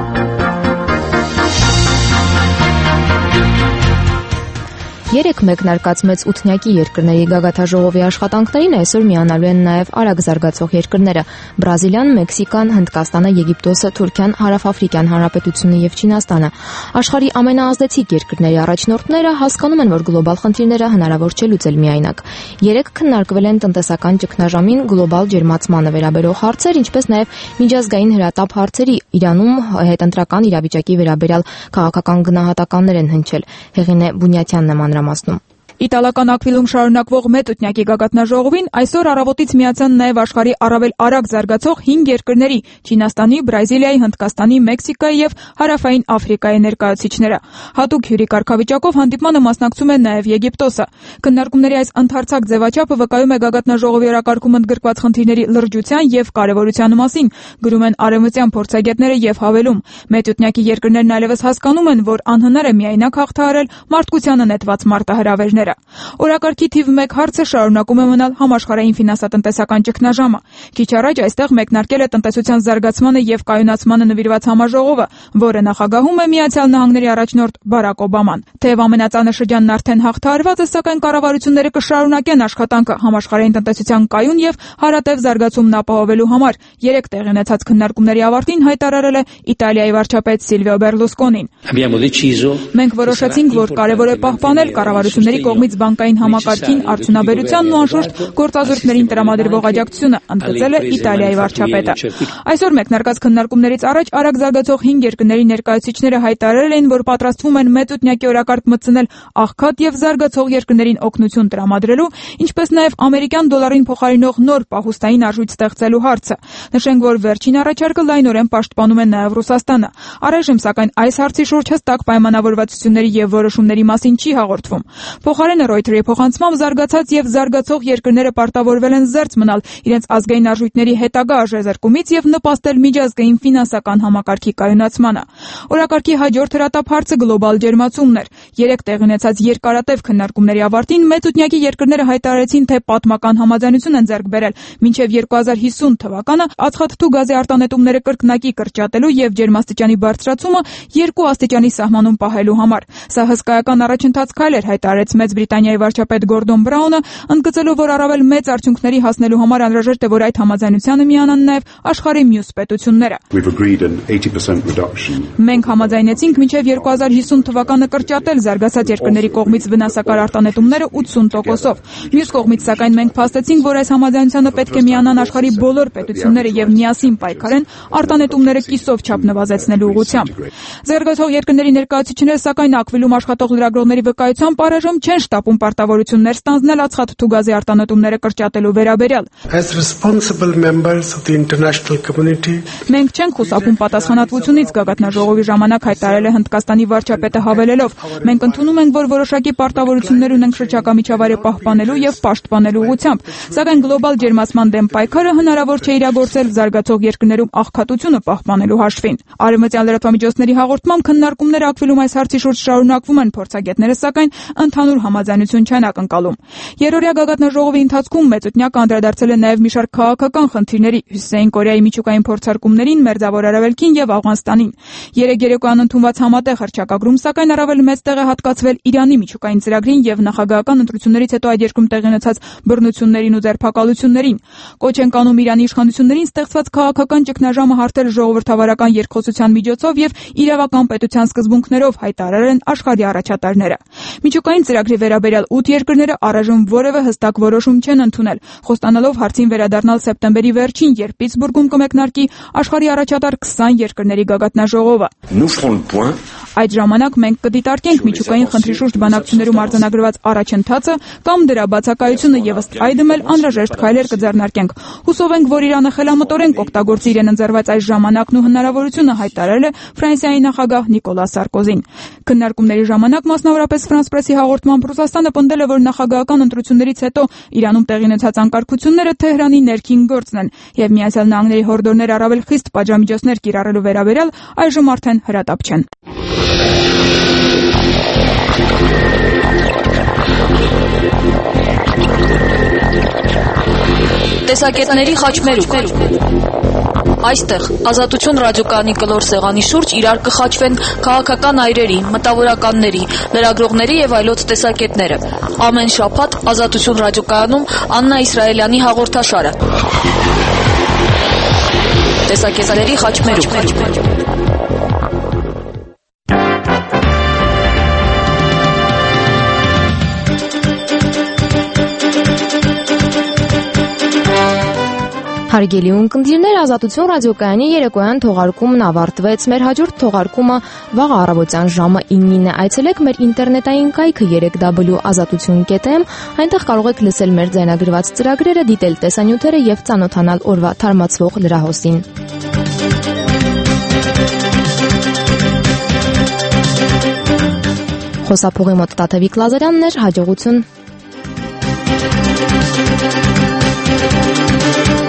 Երեք մեկնարկած մեծ ութնյակի երկրների գագաթաժողովի աշխատանքներին այսօր միանալու են նաև արագ զարգացող երկրները՝ Բրազիլիան, Մեքսիկան, Հնդկաստանը, Եգիպտոսը, Թուրքիան, Հարավաֆրիկյան Հանրապետությունը եւ Չինաստանը։ Աշխարհի ամենաազդեցիկ երկրների առաջնորդները հասկանում են, որ գլոբալ խնդիրները հնարավոր չէ լուծել միայնակ։ Երեք քննարկվել են տնտեսական ճգնաժամին, գլոբալ ջերմացմանը վերաբերող հարցեր, ինչպես նաև միջազգային հրատապ հարցերի, Իրանում հետընտրական իրավիճակի վերաբերյալ քաղաքական գնահատականներ են հնչել։ Հեղինե Բունյաթյանն է մանրամասնում։ Իտալական Ակվիլում շարունակվող մետուտնյակի գագաթնաժողովին այսօր առավոտից միացան նաև աշխարհի առավել արագ զարգացող 5 երկրների՝ Չինաստանի, Բրազիլիայի, Հնդկաստանի, Մեքսիկայի եւ Հարավային Աֆրիկայի ներկայացուցիչները։ Հատուկ հյուրի կարգավիճակով հանդիպմանը մասնակցում է նաև Եգիպտոսը։ Քննարկումների այս ընդարձակ ձևաչափը վկայում է գագաթնաժողովի օրակարգում ընդգրկված խնդիրների լրջության եւ կարեւորության մասին, գրում են արևմտյան փորձագետները եւ հավելում. մետուտնյակի երկրներն այլևս հասկանում են, որ անհնար է միայնակ հաղթահարել մարդկությանը նետված մարտահրավերները։ Օրակարգի թիվ 1 հարցը շարունակում է մնալ համաշխարհային ֆինանսատնտեսական ճգնաժամը։ Քիչ առաջ այստեղ մեկնարկել է տնտեսության զարգացմանը եւ կայունացմանը նվիրված համաժողովը, որը նախագահում է Միացյալ Նահանգների առաջնորդ Բարակ Օբաման։ Թեև ամենածանր շրջանն արդեն հաղթահարված է, սակայն կառավարությունները կշարունակեն աշխատանքը համաշխարհային տնտեսության կայուն եւ հարատեւ զարգացումն ապահովելու համար։ 3 տեղի ունեցած քննարկումների ավարտին հայտարարել է Իտալիայի վարչապետ Սիլվիո Բերլուսկոնին։ Մենք որոշեցինք, որ կարևոր է պահպանել կառավարությունների կողմից բանկային համակարգին, արդյունաբերությանն ու անշուշտ գործազուրկներին տրամադրվող աջակցությունը, ընդգծել է Իտալիայի վարչապետը։ Այսօր մեկնարկած քննարկումներից առաջ արագ զարգացող 5 երկրների ներկայացուցիչները հայտարարել էին, որ պատրաստվում են մետուտնյակի օրակարգ մտցնել աղքատ եւ զարգացող երկրներին օգնություն տրամադրելու, ինչպես նաեւ ամերիկյան դոլարին փոխարինող նոր պահուստային արժույթ ստեղծելու հարցը։ Նշենք, որ վերջին առաջարկը լայնորեն պաշտպանում է նաեւ Ռուսաստանը։ Առայժմ, սակայն, այս հարցի շուրջ հստակ պայմանավորվածությունների եւ որոշումների մասին չի հաղորդվում։ Փոխարենը Reuters-ի փոխանցմամբ զարգացած եւ զարգացող երկրները պարտավորվել են զերծ մնալ իրենց ազգային արժույթների հետագա արժեզրկումից եւ նպաստել միջազգային ֆինանսական համակարգի կայունացմանը։ Օրակարգի հաջորդ հրատապ հարցը գլոբալ ջերմացումն էր։ 3 տեղի ունեցած երկարատև քննարկումների ավարտին մետուտնյակի երկրները հայտարարեցին, թե պատմական համաձայնություն են ձեռք բերել մինչև 2050 թվականը ածխաթթու գազի արտանետումները կրկնակի կրճատելու եւ ջերմաստիճանի բարձրացումը 2 աստիճանի սահմանում պահելու համար։ Սա հսկայական առաջընթաց քայլ էր, հայտարարեց Մեծ Բրիտանիայի վարչապետ Գորդոն Բրաունը, ընդգծելով, որ առավել մեծ արդյունքների հասնելու համար անհրաժեշտ է, որ այդ համաձայնությանը միանան նաեւ աշխարհի մյուս պետությունները։ Մենք համաձայնեցինք մինչև 2050 թվականը կրճատել զարգացած երկրների կողմից վնասակար արտանետումները 80%-ով։ Մյուս կողմից, սակայն, մենք փաստեցինք, որ այս համաձայնությանը պետք է միանան աշխարհի բոլոր պետությունները եւ միասին պայքարեն արտանետումները կիսով չափ նվազեցնելու ուղղությամբ։ Զարգացող երկրների ներկայացուցիչները, սակայն, Ակվիլում աշխատող լրագրողների վկայությամբ առայժմ չեն շտապում պարտավորություններ ստանձնել ածխաթթու գազի արտանետումները կրճատելու վերաբերյալ։ Մենք չենք խուսափում պատասխանատվությունից, գագաթնաժողովի ժամանակ հայտարարել է Հնդկաստանի վարչապետը, հավելելով. մենք ընդունում ենք, որ որոշակի պարտավորություններ ունենք շրջակա միջավայրը պահպանելու եւ պաշտպանելու ուղղությամբ, սակայն գլոբալ ջերմացման դեմ պայքարը հնարավոր չէ իրագործել զարգացող երկրներում աղքատությունը պահպանելու հաշվին։ Արևմտյան լրատվամիջոցների հաղորդմամբ քննարկումները Ակվիլում այս հարցի շուրջ շարունակվում են, փորձագետները, սակայն, ընդհանուր համաձայնություն չեն ակնկալում։ Երրորդյա գագաթնաժողովի ընթացքում մետուտնյակը անդրադարձել է նաև մի շարք քաղաքական խնդիրների՝ Հյուսիսային Կորեայի միջուկային փորձարկումներին, Մերձավոր Արևելքին եւ Աֆղանստանին։ Երեք երեկոյան ընդունված համատեղ հռչակագրում, սակայն, առավել մեծ տեղ է հատկացվել Իրանի միջուկային ծրագրին եւ նախագահական ընտրություններից հետո այդ երկրում տեղի ունեցած բռնություններին ու ձերբակալություններին։ Կոչ են կանում Իրանի իշխանություններին ստեղծված քաղաքական ճգնաժամը հարթել ժողովրդավարական երկխոսության միջոցով եւ իրավական պետության սկզբունքներով, հայտարարել են աշխարհի առաջատարները։ Միջուկային ծրագրի վերաբերյալ 8 երկրները առայժմ որևէ հստակ որոշում չեն ընդունել, խոստանալով հարցին վերադառնալ սեպտեմբերի վերջին, երբ Պիտսբուրգում կմեկնարկի աշխարհի առաջատար 20 երկրների գագաթնաժողովը։ Այդ ժամանակ մենք կդիտարկենք միջուկային խնդրի շուրջ բանակցություններում արձանագրված առաջընթացը կամ դրա բացակայությունը եւ ըստ այդմ էլ անհրաժեշտ քայլեր կձեռնարկենք։ Հուսով ենք, որ Իրանը խելամտորեն կօգտագործի իրեն ընձեռված այս ժամանակն ու հնարավորությունը, հայտարարել է Ֆրանսիայի նախագահ Նիկոլա Սարկոզին։ Քննարկումների ժամանակ, մասնավորապես France Press-ի հաղորդմամբ, Ռուսաստանը պնդել է, որ նախագահական ընտրություններից հետո Իրանում տեղի ունեցած անկարգությունները Թեհրանի ներքին գործն են եւ Միացյալ Նահանգների հորդորներ առավել խիստ պատժամիջոցներ կիրառելու վերաբերյալ այժմ արդեն հրատապ չեն։ Տեսակետների խաչմերուկ։ Այստեղ Ազատություն ռադիոկայանի կլոր սեղանի շուրջ իրար կխաչվեն քաղաքական այրերի, մտավորականների, լրագրողների եւ այլոց տեսակետները։ Ամեն շաբաթ Ազատություն ռադիոկայանում Աննա Իսրայելյանի հաղորդաշարը։ Տեսակետների խաչմերուկ։ Հարգելի ունկնդիրներ, Ազատություն ռադիոկայանի երեկոյան թողարկումն ավարտվեց։ Մեր հաջորդ թողարկումը վաղ առավոտյան ժամը 9-ին է։ Այցելեք մեր ինտերնետային կայքը 3w.azatutun.am, այնտեղ կարող եք լսել մեր ձայնագրված ծրագրերը, դիտել տեսանյութերը եւ ծանոթանալ օրվա թարմացվող լրահոսին։ Խոսափողի մոտ Տաթևիկ Լազարյանն էր, հաջողություն։